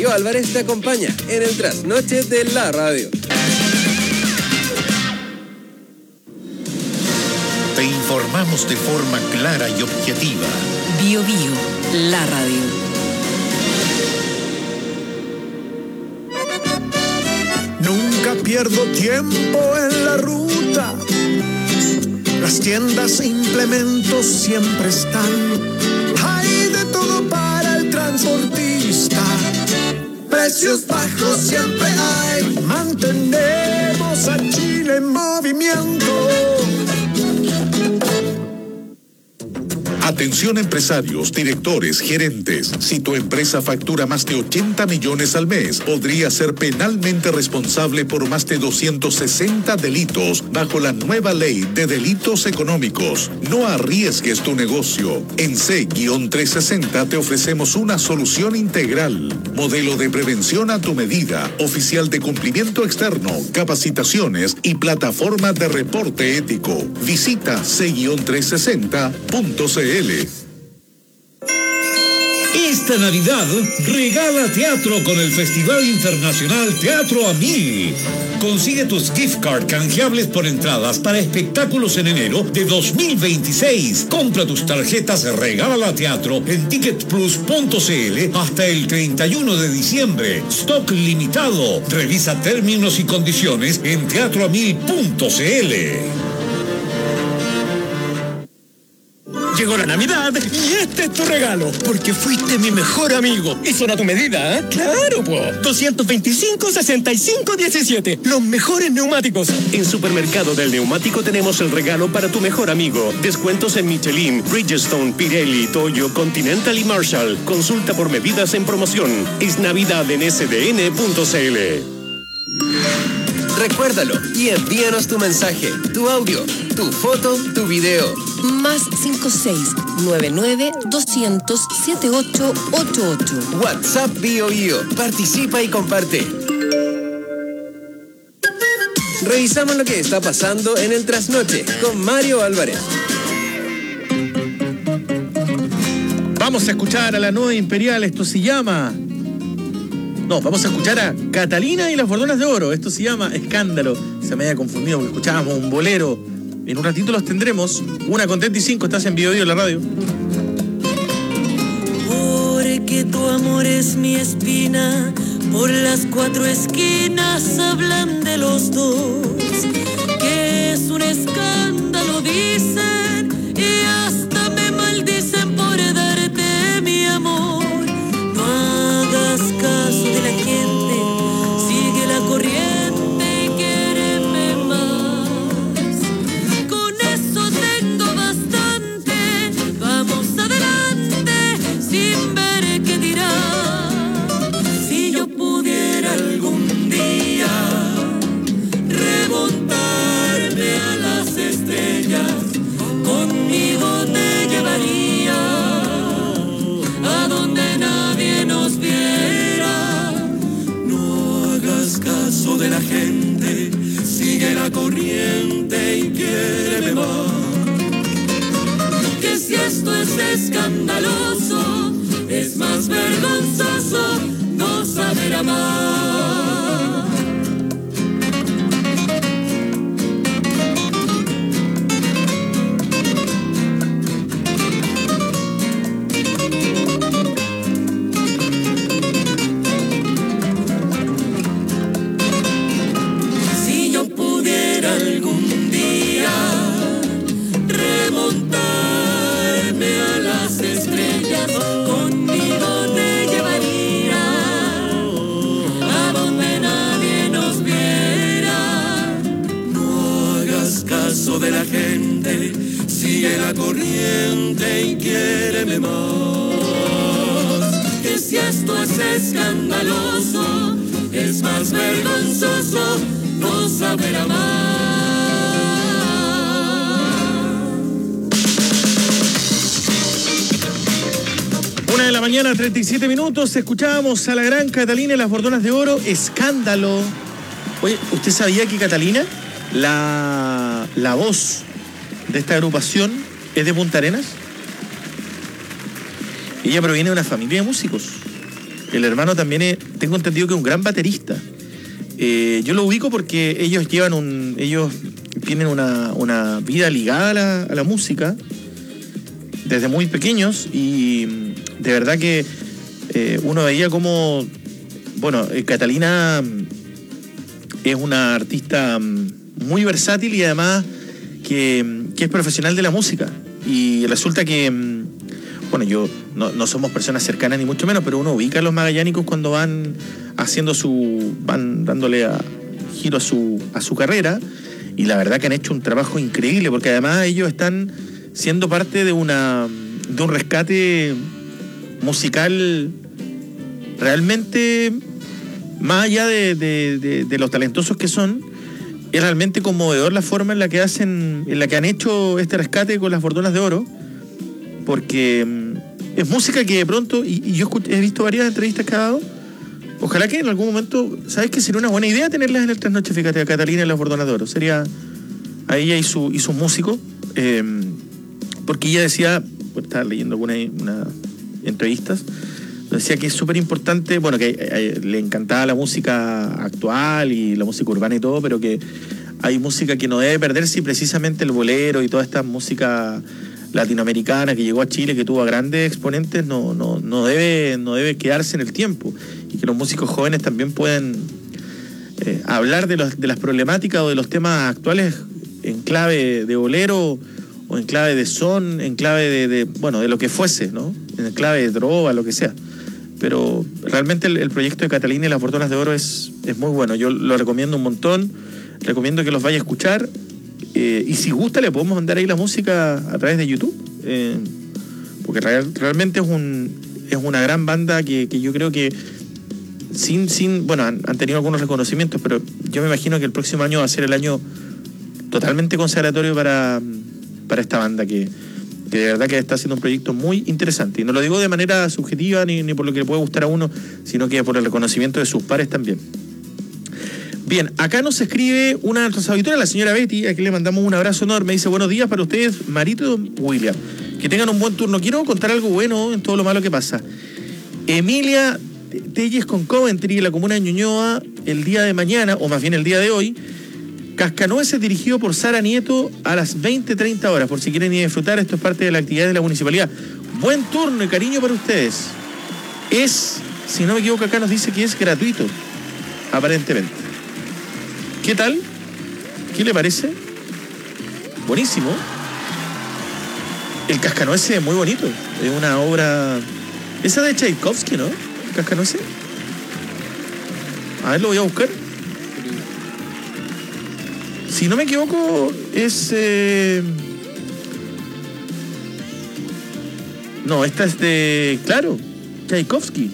Mario Álvarez te acompaña en el trasnoche de la radio. Te informamos de forma clara y objetiva. Bio Bio, la radio. Nunca pierdo tiempo en la ruta. Las tiendas e implementos siempre están. Hay de todo para el transportista. Precios bajos siempre hay. Mantenemos a Chile en movimiento. Atención empresarios, directores, gerentes. Si tu empresa factura más de ochenta millones al mes, podría ser penalmente responsable por más de doscientos sesenta delitos bajo la nueva ley de delitos económicos. No arriesgues tu negocio. En C trescientos sesenta te ofrecemos una solución integral. Modelo de prevención a tu medida, oficial de cumplimiento externo, capacitaciones y plataforma de reporte ético. Visita C trescientos sesenta punto c l. Esta Navidad regala teatro con el Festival Internacional Teatro a Mil. Consigue tus gift card canjeables por entradas para espectáculos en enero de dos mil veintiséis. Compra tus tarjetas Regala Teatro en ticket plus punto c l hasta el treinta y uno de diciembre. Stock limitado. Revisa términos y condiciones en teatro a mil punto c l. Llegó la Navidad y este es tu regalo, porque fuiste mi mejor amigo. Y son a tu medida, ¿eh? ¡Claro, po! doscientos veinticinco, sesenta y cinco, diecisiete. Los mejores neumáticos. En Supermercado del Neumático tenemos el regalo para tu mejor amigo. Descuentos en Michelin, Bridgestone, Pirelli, Toyo, Continental y Marshall. Consulta por medidas en promoción. Es Navidad en s d n punto c l. Recuérdalo y envíanos tu mensaje, tu audio, tu foto, tu video. Más cinco seis nueve nueve doscientos setenta y ocho ochenta y ocho. WhatsApp Bio Bio. Participa y comparte. Revisamos lo que está pasando en el trasnoche con Mario Álvarez. Vamos a escuchar a la nueva Imperial, esto se llama... No, vamos a escuchar a Catalina y las Bordonas de Oro, esto se llama Escándalo. Se me había confundido porque escuchábamos un bolero. En un ratito los tendremos, una con treinta y cinco, estás en Bio Bio en la radio. Porque tu amor es mi espina, por las cuatro esquinas hablan de los dos, que es un escándalo, dicen, y hasta me maldicen por darte mi amor. No hagas caso de la gente, sigue la corriente y quiéreme más. Con eso tengo bastante, vamos adelante sin ver qué dirá. Si yo pudiera algún día remontarme a las estrellas, conmigo te llevaría a donde nadie nos viera. No hagas caso de la gente, sigue la corriente y quiéreme más. Que si esto es escandaloso, es más vergonzoso no saber amar. Si yo pudiera algún día remontarme a las estrellas, conmigo te llevaría a donde nadie nos viera. No hagas caso de la gente, sigue la corriente y quiéreme más. Que si esto es escandaloso, es más vergonzoso no saber amar. Una de la mañana, treinta y siete minutos, escuchábamos a la gran Catalina y las Bordonas de Oro, Escándalo. Oye, ¿usted sabía que Catalina, la, la voz de esta agrupación, es de Punta Arenas? Ella proviene de una familia de músicos. el hermano también es, tengo entendido que es un gran baterista. Eh, yo lo ubico porque ellos llevan un, ellos tienen una, una vida ligada a la, a la música desde muy pequeños y de verdad que eh, uno veía como, bueno, eh, Catalina es una artista muy versátil y además que, que es profesional de la música y resulta que, bueno, yo no, no somos personas cercanas ni mucho menos, pero uno ubica a los magallánicos cuando van haciendo su, van dándole a, giro a su, a su carrera y la verdad que han hecho un trabajo increíble porque además ellos están siendo parte de una de un rescate musical realmente más allá de, de, de, de los talentosos que son. Es realmente conmovedor la forma en la que hacen, en la que han hecho este rescate con las Bordonas de Oro, porque es música que de pronto, y, y yo he visto varias entrevistas que ha dado, ojalá que en algún momento, ¿sabes qué? Sería una buena idea tenerlas en el Trasnoche, fíjate, a Catalina y las Bordonas de Oro, sería a ella y, su, y sus músicos, eh, porque ella decía, pues, estaba leyendo algunas una entrevistas, decía que es súper importante, bueno, que eh, le encantaba la música actual y la música urbana y todo, pero que hay música que no debe perderse y precisamente el bolero y toda esta música latinoamericana que llegó a Chile, que tuvo a grandes exponentes, no, no, no, debe, no debe quedarse en el tiempo y que los músicos jóvenes también pueden eh, hablar de, los, de las problemáticas o de los temas actuales en clave de bolero o en clave de son, en clave de, de bueno, de lo que fuese, ¿no? En clave de droga, lo que sea. Pero realmente el, el proyecto de Catalina y las Bordonas de Oro es, es muy bueno. Yo lo recomiendo un montón, recomiendo que los vaya a escuchar. Eh, y si gusta, le podemos mandar ahí la música a través de YouTube. Eh, porque real, realmente es un es una gran banda que, que yo creo que sin, sin bueno, han, han tenido algunos reconocimientos, pero yo me imagino que el próximo año va a ser el año totalmente consagratorio para, para esta banda que... que de verdad que está haciendo un proyecto muy interesante. Y no lo digo de manera subjetiva ni, ni por lo que le puede gustar a uno, sino que por el reconocimiento de sus pares también. Bien, acá nos escribe una de nuestras auditoras, la señora Betty, a quien le mandamos un abrazo enorme. Dice, buenos días para ustedes, Marito y William. Que tengan un buen turno. Quiero contar algo bueno en todo lo malo que pasa. Emilia Telles con Coventry, en la comuna de Ñuñoa, el día de mañana, o más bien el día de hoy, Cascanueces dirigido por Sara Nieto a las veinte treinta horas, por si quieren ir a disfrutar. Esto es parte de la actividad de la municipalidad. Buen turno y cariño para ustedes. Es, si no me equivoco, acá nos dice que es gratuito, aparentemente. ¿Qué tal? ¿Qué le parece? Buenísimo. El Cascanueces es muy bonito. Es una obra... Esa de Tchaikovsky, ¿no? Cascanueces. A ver, lo voy a buscar. Si no me equivoco, es... Eh... No, esta es de... Claro, Tchaikovsky.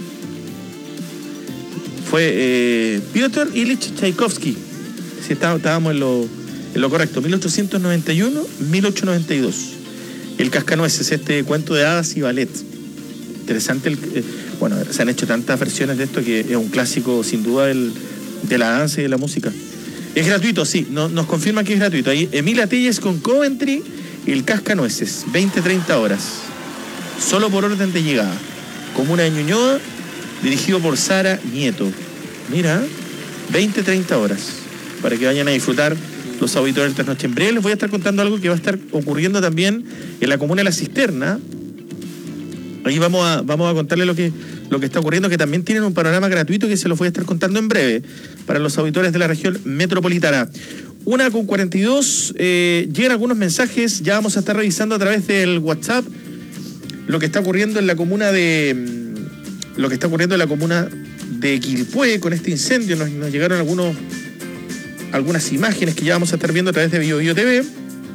Fue eh, Piotr Ilich Tchaikovsky. Si está, estábamos en lo, en lo correcto. mil ochocientos noventa y uno a mil ochocientos noventa y dos. El Cascanueces, este cuento de hadas y ballet. Interesante. El, eh, bueno, se han hecho tantas versiones de esto que es un clásico, sin duda, del, de la danza y de la música. Es gratuito, sí, no, nos confirma que es gratuito. Ahí Emilia Telles con Coventry y el Cascanueces, veinte treinta horas. Solo por orden de llegada. Comuna de Ñuñoa, dirigido por Sara Nieto. Mira, veinte treinta horas. Para que vayan a disfrutar los auditores de esta noche. En breve les voy a estar contando algo que va a estar ocurriendo también en la comuna de La Cisterna. Ahí vamos a, vamos a contarles lo que, lo que está ocurriendo, que también tienen un panorama gratuito que se los voy a estar contando en breve para los auditores de la región metropolitana. Una con cuarenta y dos, eh, llegan algunos mensajes, ya vamos a estar revisando a través del WhatsApp lo que está ocurriendo en la comuna de lo que está ocurriendo en la comuna de Quilpué con este incendio. Nos, nos llegaron algunos algunas imágenes que ya vamos a estar viendo a través de Bio Bio T V.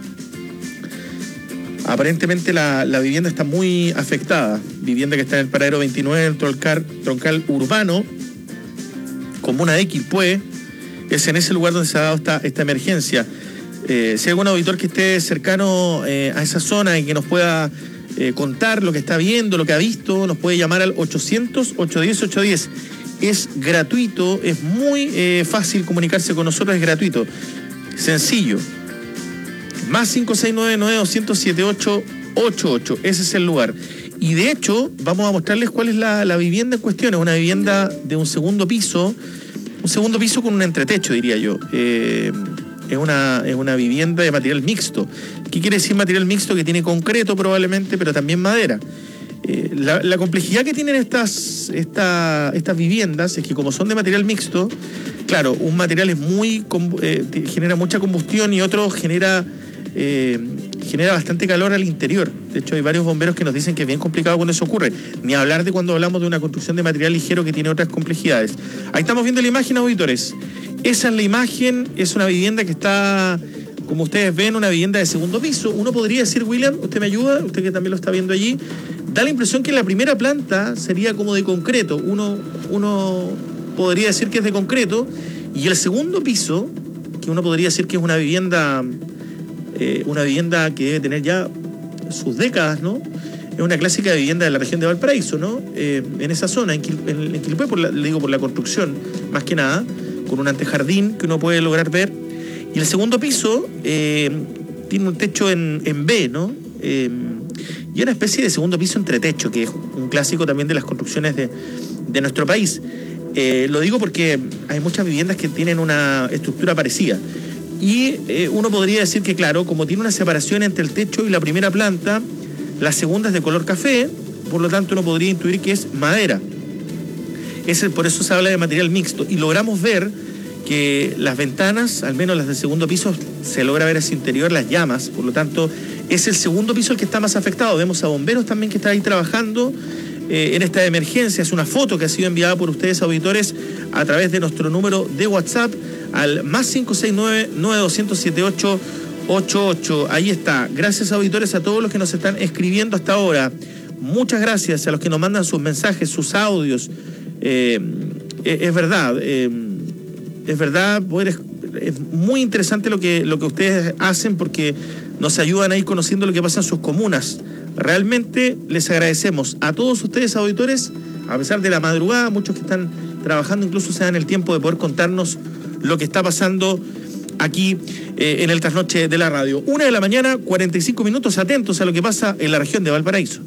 Aparentemente la, la vivienda está muy afectada. Vivienda que está en el paradero veintinueve del troncal, troncal urbano, comuna de Quilpué. Es en ese lugar donde se ha dado esta, esta emergencia. Eh, si hay algún auditor que esté cercano eh, a esa zona y que nos pueda eh, contar lo que está viendo, lo que ha visto, nos puede llamar al ochocientos, ochocientos diez, ochocientos diez. Es gratuito, es muy eh, fácil comunicarse con nosotros, es gratuito. Sencillo. Más cinco seis nueve nueve dos cero siete ocho ocho ocho. Ese es el lugar. Y de hecho, vamos a mostrarles cuál es la, la vivienda en cuestión. Es una vivienda de un segundo piso, un segundo piso con un entretecho, diría yo. Eh, es, una, es una vivienda de material mixto. ¿Qué quiere decir material mixto? Que tiene concreto probablemente, pero también madera. Eh, la, la complejidad que tienen estas, esta, estas viviendas es que como son de material mixto, claro, un material es muy eh, genera mucha combustión y otro genera eh, genera bastante calor al interior. De hecho, hay varios bomberos que nos dicen que es bien complicado cuando eso ocurre. Ni hablar de cuando hablamos de una construcción de material ligero que tiene otras complejidades. Ahí estamos viendo la imagen, auditores. Esa es la imagen, es una vivienda que está, como ustedes ven, una vivienda de segundo piso. Uno podría decir, William, usted me ayuda, usted que también lo está viendo allí, da la impresión que la primera planta sería como de concreto. Uno, uno podría decir que es de concreto. Y el segundo piso, que uno podría decir que es una vivienda, eh, una vivienda que debe tener ya sus décadas, ¿no? Es una clásica vivienda de la región de Valparaíso, ¿no? Eh, en esa zona, en, Quil, en, en Quilpué, por la, le digo por la construcción, más que nada, con un antejardín que uno puede lograr ver. Y el segundo piso eh, tiene un techo en, en B, ¿no? Eh, y una especie de segundo piso entretecho, que es un clásico también de las construcciones de, de nuestro país. Eh, lo digo porque hay muchas viviendas que tienen una estructura parecida. Y eh, uno podría decir que, claro, como tiene una separación entre el techo y la primera planta, la segunda es de color café, por lo tanto uno podría intuir que es madera. Es el, por eso se habla de material mixto. Y logramos ver que las ventanas, al menos las del segundo piso, se logra ver hacia interior las llamas, por lo tanto es el segundo piso el que está más afectado. Vemos a bomberos también que están ahí trabajando eh, en esta emergencia. Es una foto que ha sido enviada por ustedes, auditores, a través de nuestro número de WhatsApp al más cinco seis nueve, nueve dos cero cero, siete ocho ocho ocho. Ahí está. Gracias, auditores, a todos los que nos están escribiendo hasta ahora. Muchas gracias a los que nos mandan sus mensajes, sus audios. Eh, es verdad, eh, es verdad, es, es muy interesante lo que, lo que ustedes hacen porque nos ayudan a ir conociendo lo que pasa en sus comunas. Realmente les agradecemos a todos ustedes, auditores, a pesar de la madrugada, muchos que están trabajando incluso se dan el tiempo de poder contarnos lo que está pasando aquí eh, en el trasnoche de la radio. Una de la mañana, cuarenta y cinco minutos, atentos a lo que pasa en la región de Valparaíso.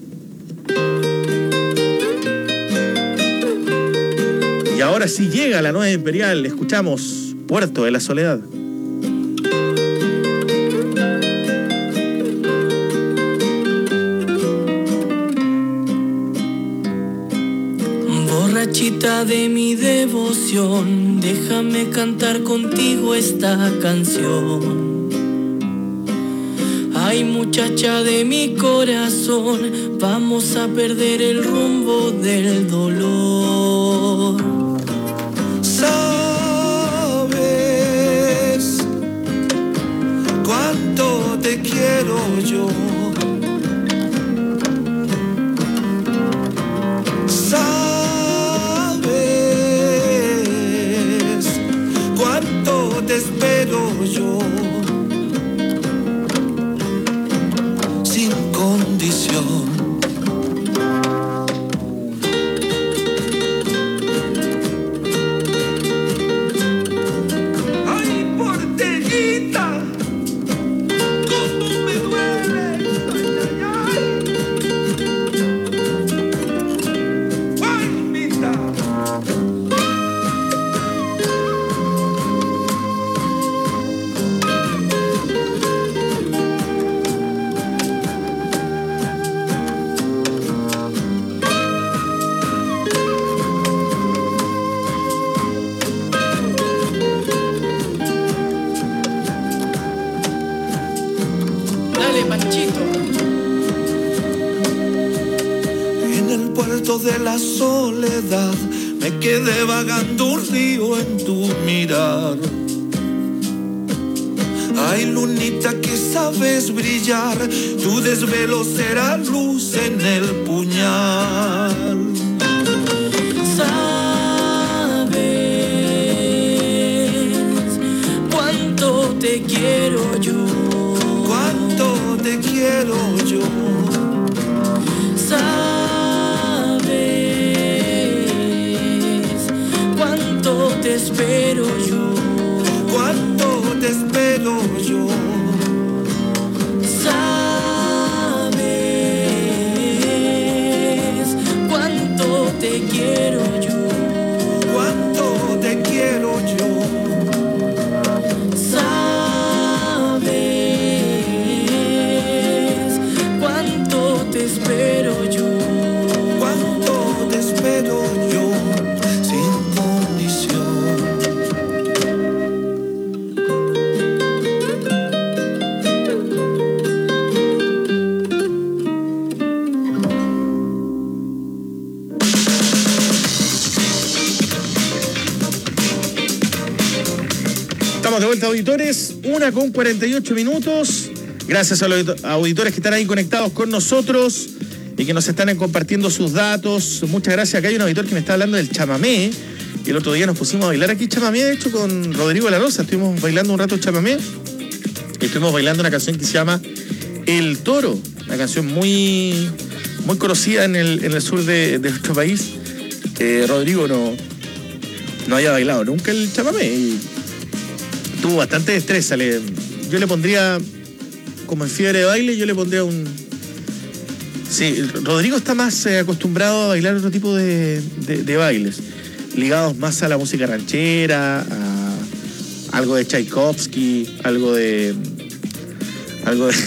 Y ahora sí llega la nueva Imperial, escuchamos Puerto de la Soledad. Borrachita de mi devoción, déjame cantar contigo esta canción. Ay, muchacha de mi corazón, vamos a perder el rumbo del dolor. Sabes cuánto te quiero yo. Sabes cuánto te espero yo. Sin condición. De la soledad me quedé vagando un río en tu mirar. Ay, lunita que sabes brillar, tu desvelo será luz en el puñal. Sabes cuánto te quiero yo, cuánto te quiero yo. Sabes te espero yo, cuánto te espero yo. Sabes una con cuarenta y ocho minutos. Gracias a los auditores que están ahí conectados con nosotros y que nos están compartiendo sus datos. Muchas gracias. Acá hay un auditor que me está hablando del chamamé. Y el otro día nos pusimos a bailar aquí chamamé, de hecho, con Rodrigo de la Rosa. Estuvimos bailando un rato chamamé. Y estuvimos bailando una canción que se llama El Toro. Una canción muy, muy conocida en el, en el sur de, de nuestro país. Eh, Rodrigo no, no había bailado nunca el chamamé. Y tuvo bastante destreza. Le, yo le pondría, como en fiebre de baile, yo le pondría un... Sí, Rodrigo está más eh, acostumbrado a bailar otro tipo de, de, de bailes, ligados más a la música ranchera, a algo de Tchaikovsky, algo de... algo de...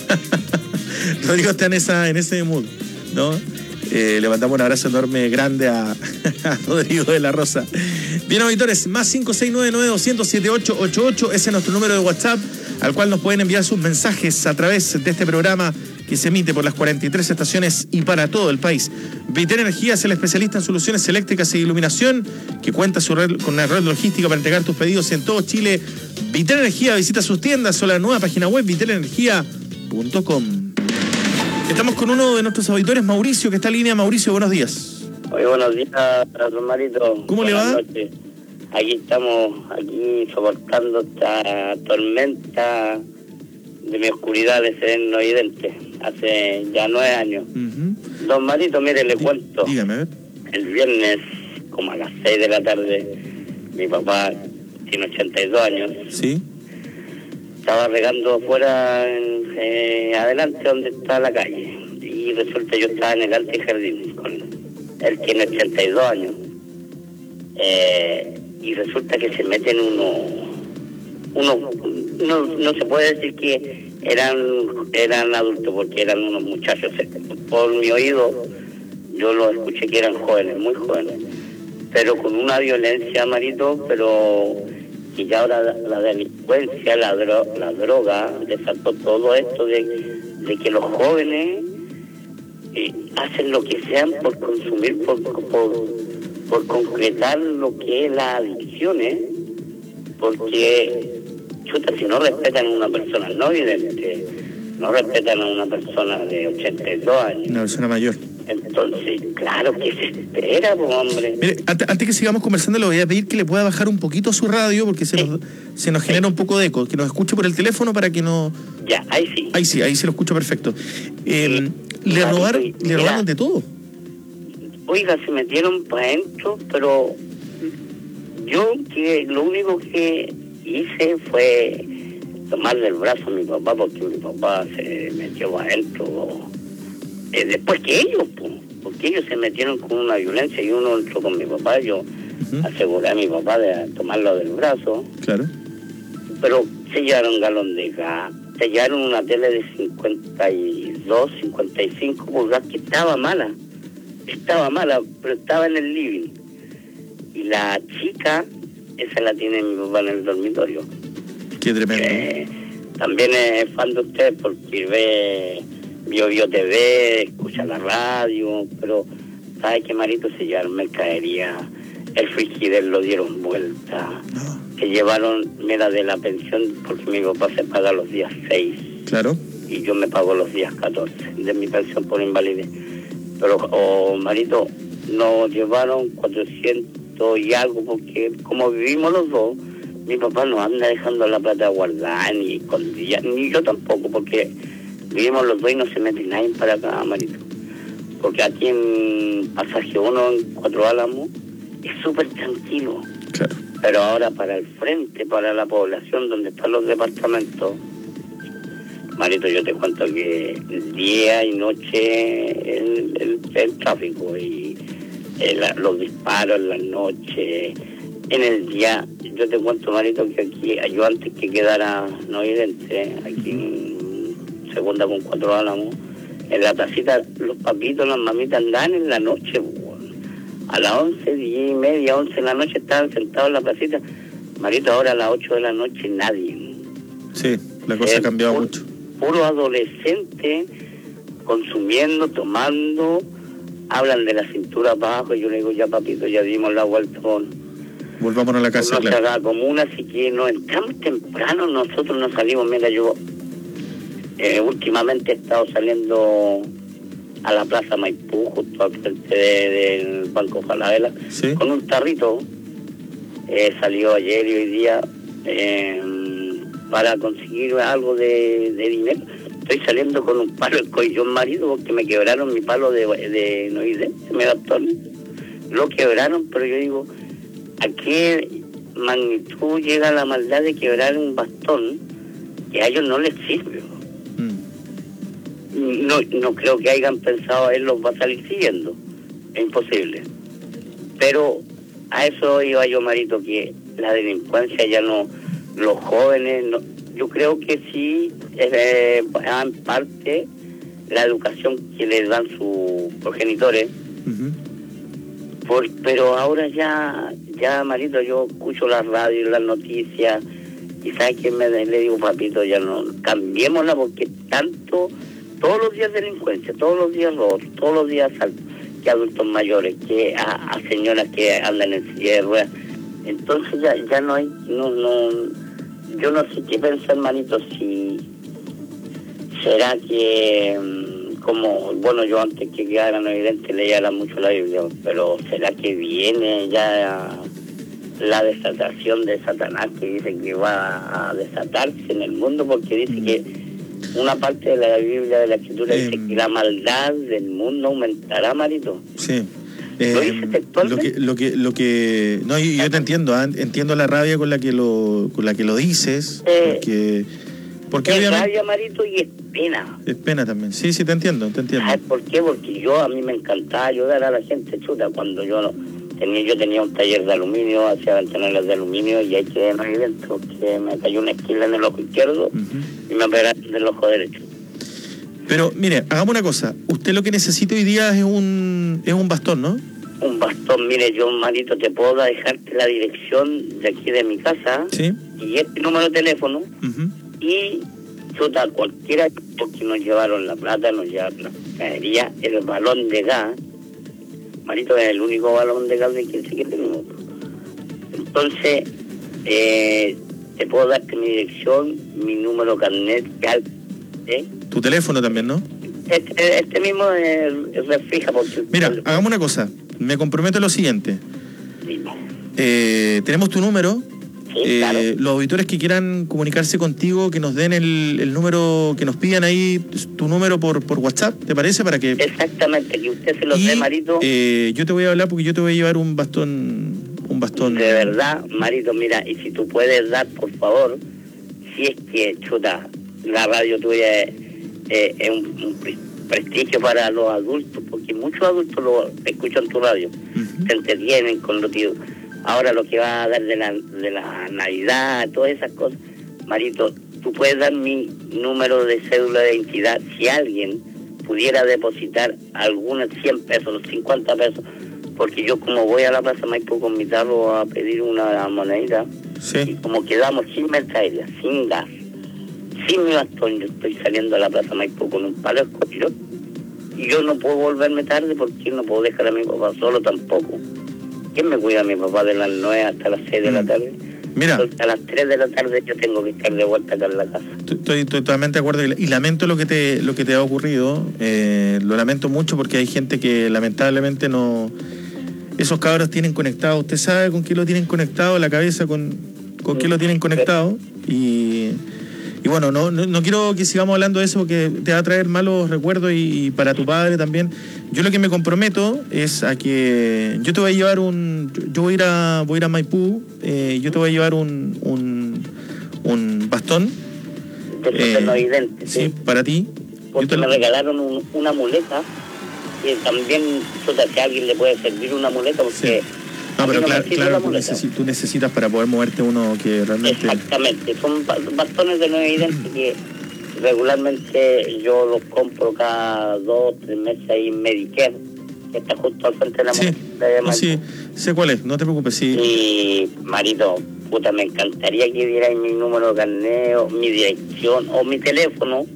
Rodrigo está en, esa, en ese mood, ¿no? Eh, le mandamos un abrazo enorme, grande a, a Rodrigo de la Rosa. Bien, auditores, más cinco seis nueve nueve dos cero cero siete ocho ocho ocho, ese es nuestro número de WhatsApp, al cual nos pueden enviar sus mensajes a través de este programa que se emite por las cuarenta y tres estaciones y para todo el país. Vitel Energía es el especialista en soluciones eléctricas e iluminación, que cuenta su red, con una red logística para entregar tus pedidos en todo Chile. Vitel Energía, visita sus tiendas o la nueva página web vitel energía punto com. Estamos con uno de nuestros auditores, Mauricio, que está en línea. Mauricio, buenos días. Muy buenos días, don Marito. ¿Cómo le va? Noches. Aquí estamos, aquí soportando esta tormenta de mi oscuridad de sereno evidente, hace ya nueve años. Uh-huh. Don Marito, mire, le Dí, cuento. Dígame, a ver. El viernes, como a las seis de la tarde, mi papá tiene ochenta y dos años. Sí. Estaba regando afuera, en, eh, adelante donde está la calle. Y resulta yo estaba en el antijardín con él. Él tiene ochenta y dos años. Eh, y resulta que se meten uno, uno, no, no se puede decir que eran, eran adultos, porque eran unos muchachos. Por mi oído, yo los escuché que eran jóvenes, muy jóvenes. Pero con una violencia, Marito, pero... y ya ahora la, la delincuencia, la, dro, la droga, desató todo esto de, de que los jóvenes eh, hacen lo que sean por consumir, por, por, por concretar lo que es la adicción, ¿eh? Porque, chuta, si no respetan a una persona no evidente, no respetan a una persona de ochenta y dos años. Una persona mayor. Entonces, claro que se espera, pues, hombre. Mire, antes, antes que sigamos conversando, le voy a pedir que le pueda bajar un poquito su radio, porque se, sí. nos, se nos genera sí. un poco de eco, que nos escuche por el teléfono para que no... Ya, ahí sí. Ahí sí, ahí se lo escucho perfecto. Eh, sí. ¿Le, robar, ¿Le mira, robaron de todo? Oiga, se metieron para adentro, pero yo que lo único que hice fue tomarle el brazo a mi papá, porque mi papá se metió para adentro... Eh, después que ellos, pues, porque ellos se metieron con una violencia y uno entró con mi papá, yo uh-huh. aseguré a mi papá de tomarlo del brazo. Claro. Pero se llevaron galón de gas, se llevaron una tele de cincuenta y dos, cincuenta y cinco pulgadas que estaba mala, estaba mala, pero estaba en el living. Y la chica, esa la tiene mi papá en el dormitorio. Qué tremendo. Eh, también es fan de usted porque ve... Vio Bio T V, escucha la radio, pero ¿sabe qué, Marito? Se llevaron mercadería, el frigider lo dieron vuelta, no. Se llevaron, mira, de la pensión, porque mi papá se paga los días seis. Claro. Y yo me pago los días catorce, de mi pensión por invalidez. Pero, oh, Marito, nos llevaron cuatrocientos y algo, porque como vivimos los dos, mi papá no anda dejando la plata guardada, ni escondida, ni yo tampoco, porque... vivimos los dos y no se mete nadie para acá, Marito. Porque aquí en Pasaje uno, en Cuatro Álamos, es súper tranquilo. Claro. Pero ahora para el frente, para la población donde están los departamentos, Marito, yo te cuento que día y noche el, el, el tráfico y el, los disparos en la noche, en el día. Yo te cuento, Marito, que aquí, yo antes que quedara no evidente, aquí en Segunda con Cuatro Álamos, en la tacita, los papitos, las mamitas andaban en la noche, bueno. A las once, diez y media, once de la noche estaban sentados en la placita. Marito, ahora a las ocho de la noche nadie. Sí, la cosa eh, ha cambiado puro, mucho. Puro adolescente consumiendo, tomando, hablan de la cintura para abajo, y yo le digo, ya papito, ya dimos la vuelta con, Volvamos a la casa, nuestra claro. comuna, así que nos entramos temprano, nosotros nos salimos, mira, yo eh, últimamente he estado saliendo a la Plaza Maipú, justo al frente de, del Banco Falabella, ¿Sí? con un tarrito. Eh, salió ayer y hoy día eh, para conseguir algo de, de dinero. Estoy saliendo con un palo de collón marido porque me quebraron mi palo de, de novidente, me adaptaron. Lo quebraron, pero yo digo, ¿a qué magnitud llega la maldad de quebrar un bastón que a ellos no les sirve? Mm. No, no creo que hayan pensado, él los va a salir siguiendo. Es imposible. Pero a eso iba yo, Marito, que la delincuencia ya no, los jóvenes, no, yo creo que sí, eh, en parte, la educación que les dan sus progenitores. Uh-huh. Por, pero ahora ya, ya, Marito, yo escucho la radio y las noticias, y ¿sabes qué me le digo, papito? Ya no, cambiémosla, porque tanto, todos los días delincuencia, todos los días robos, todos los días asaltos, que adultos mayores, que a, a señoras que andan en silla de ruedas. Entonces ya, ya no hay, no, no, yo no sé qué pensar, Manito, si será que, como, bueno, yo antes que quedara no evidente leía mucho la Biblia, pero será que viene ya la desatación de Satanás, que dice que va a desatarse en el mundo, porque dice que una parte de la Biblia, de la Escritura, eh, dice que la maldad del mundo aumentará, Marito. Sí. Eh, ¿Lo dice textualmente? Lo que, lo que, lo que, no, yo, yo te entiendo, ¿eh? Entiendo la rabia con la que lo, con la que lo dices, eh, porque, porque es obviamente rabia, Marito, y es pena. Es pena también. Sí, sí, te entiendo, te entiendo. ¿Sabes por qué? Porque yo, a mí me encantaba ayudar a la gente, chuta, cuando yo no tenía, yo tenía un taller de aluminio, hacía ventanas de aluminio, y ahí quedé en un evento que me cayó una esquila en el ojo izquierdo, uh-huh, y me operaron del ojo derecho. Pero mire, hagamos una cosa, usted lo que necesita hoy día es un es un bastón, ¿no? Un bastón, mire, yo, Marito, te puedo dejarte la dirección de aquí de mi casa, ¿sí? Y este número de teléfono, uh-huh, y chuta, cualquiera, porque nos llevaron la plata, nos llevaron la caería, el balón de gas. Marito, es el único balón de gas de quince que tenemos. Entonces, eh, te puedo darte mi dirección, mi número carnet, ¿eh? Tu teléfono también, ¿no? Este, este mismo es, es refija porque... Mira, hagamos una cosa, me comprometo a lo siguiente. Eh, tenemos tu número. Sí, eh, claro. Los auditores que quieran comunicarse contigo, que nos den el, el número, que nos pidan ahí tu número por, por WhatsApp, ¿te parece? Para que... Exactamente, que usted se lo dé, Marito. Eh, yo te voy a hablar porque yo te voy a llevar un bastón, un bastón. De verdad, Marito, mira, y si tú puedes dar, por favor, si es que, chuta, la radio tuya es, eh, es un, un prestigio para los adultos, porque muchos adultos lo escuchan tu radio, uh-huh, se entretienen con lo que... Ahora lo que va a dar de la, de la Navidad, todas esas cosas. Marito, tú puedes dar mi número de cédula de identidad. Si alguien pudiera depositar algunos cien pesos, cincuenta pesos, porque yo como voy a la Plaza Maipú con mi tarro a pedir una monedita, sí, y como quedamos sin mercadería, sin gas, sin mi bastón, yo estoy saliendo a la Plaza Maipú con un palo de escopio, y yo no puedo volverme tarde porque no puedo dejar a mi papá solo tampoco. ¿Quién me cuida a mi papá de las nueve hasta las seis de la tarde? Mira, entonces, a las tres de la tarde yo tengo que estar de vuelta acá en la casa. Estoy, estoy totalmente de acuerdo y lamento lo que te lo que te ha ocurrido. Eh, lo lamento mucho porque hay gente que lamentablemente no... Esos cabros tienen conectado, usted sabe con qué lo tienen conectado, la cabeza con, con qué lo tienen conectado. Y, y bueno, no, no, no quiero que sigamos hablando de eso porque te va a traer malos recuerdos y, y para tu padre también. Yo lo que me comprometo es a que yo te voy a llevar un... Yo voy a ir a, voy a, ir a Maipú, eh, yo te voy a llevar un, un, un bastón. De eh, no evidente, sí, sí, para ti. Porque me regalaron un, una muleta, y también, si a alguien le puede servir una muleta, porque... Sí. No, pero no claro, claro tú, necesi tú necesitas para poder moverte uno que realmente... Exactamente, son bastones de no evidente que regularmente yo los compro cada dos, tres meses ahí en Medicare, que está justo al frente de la sí, de sí, sé cuál es, no te preocupes, sí. Y, Marito, puta, me encantaría que dierais mi número de carnet, mi dirección o mi teléfono,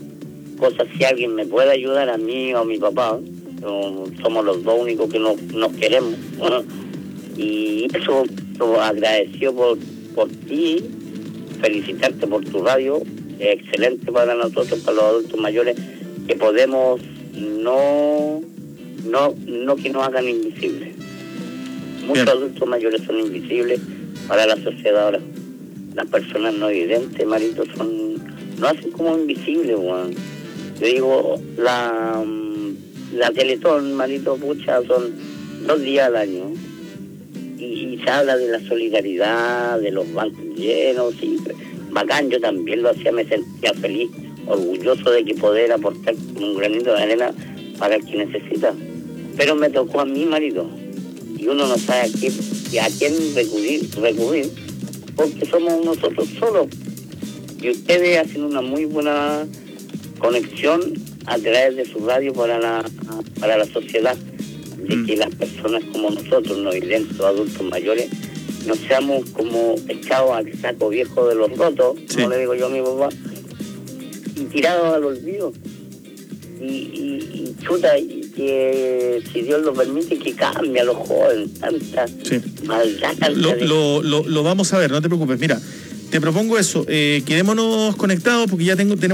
cosas si alguien me puede ayudar a mí o a mi papá, somos los dos únicos que nos, nos queremos. Y eso, So, agradecido por, por ti, felicitarte por tu radio, es excelente para nosotros, para los adultos mayores, que podemos no, no, no que nos hagan invisibles. Muchos Bien. adultos mayores son invisibles para la sociedad ahora. Las personas no evidentes, Marito, son, no hacen como invisibles, weón. Yo digo, la, la Teletón, Marito, pucha, son dos días al año. Y, y se habla de la solidaridad, de los bancos llenos, sí, bacán, yo también lo hacía, me sentía feliz, orgulloso de que poder aportar un granito de arena para el que necesita. Pero me tocó a mí, Marito, y uno no sabe a quién, a quién recurrir, recurrir, porque somos nosotros solos. Y ustedes hacen una muy buena conexión a través de su radio para la, para la sociedad, de que las personas como nosotros, no videntes, adultos mayores, no seamos como echados al saco viejo de los rotos, sí. como le digo yo a mi papá, y tirados al olvido. Y, y, y chuta, y que si Dios lo permite, que cambie a los jóvenes, tanta sí. maldad. Tanta lo, de... lo, lo, lo vamos a ver, no te preocupes. Mira, te propongo eso, eh, quedémonos conectados porque ya tengo tenemos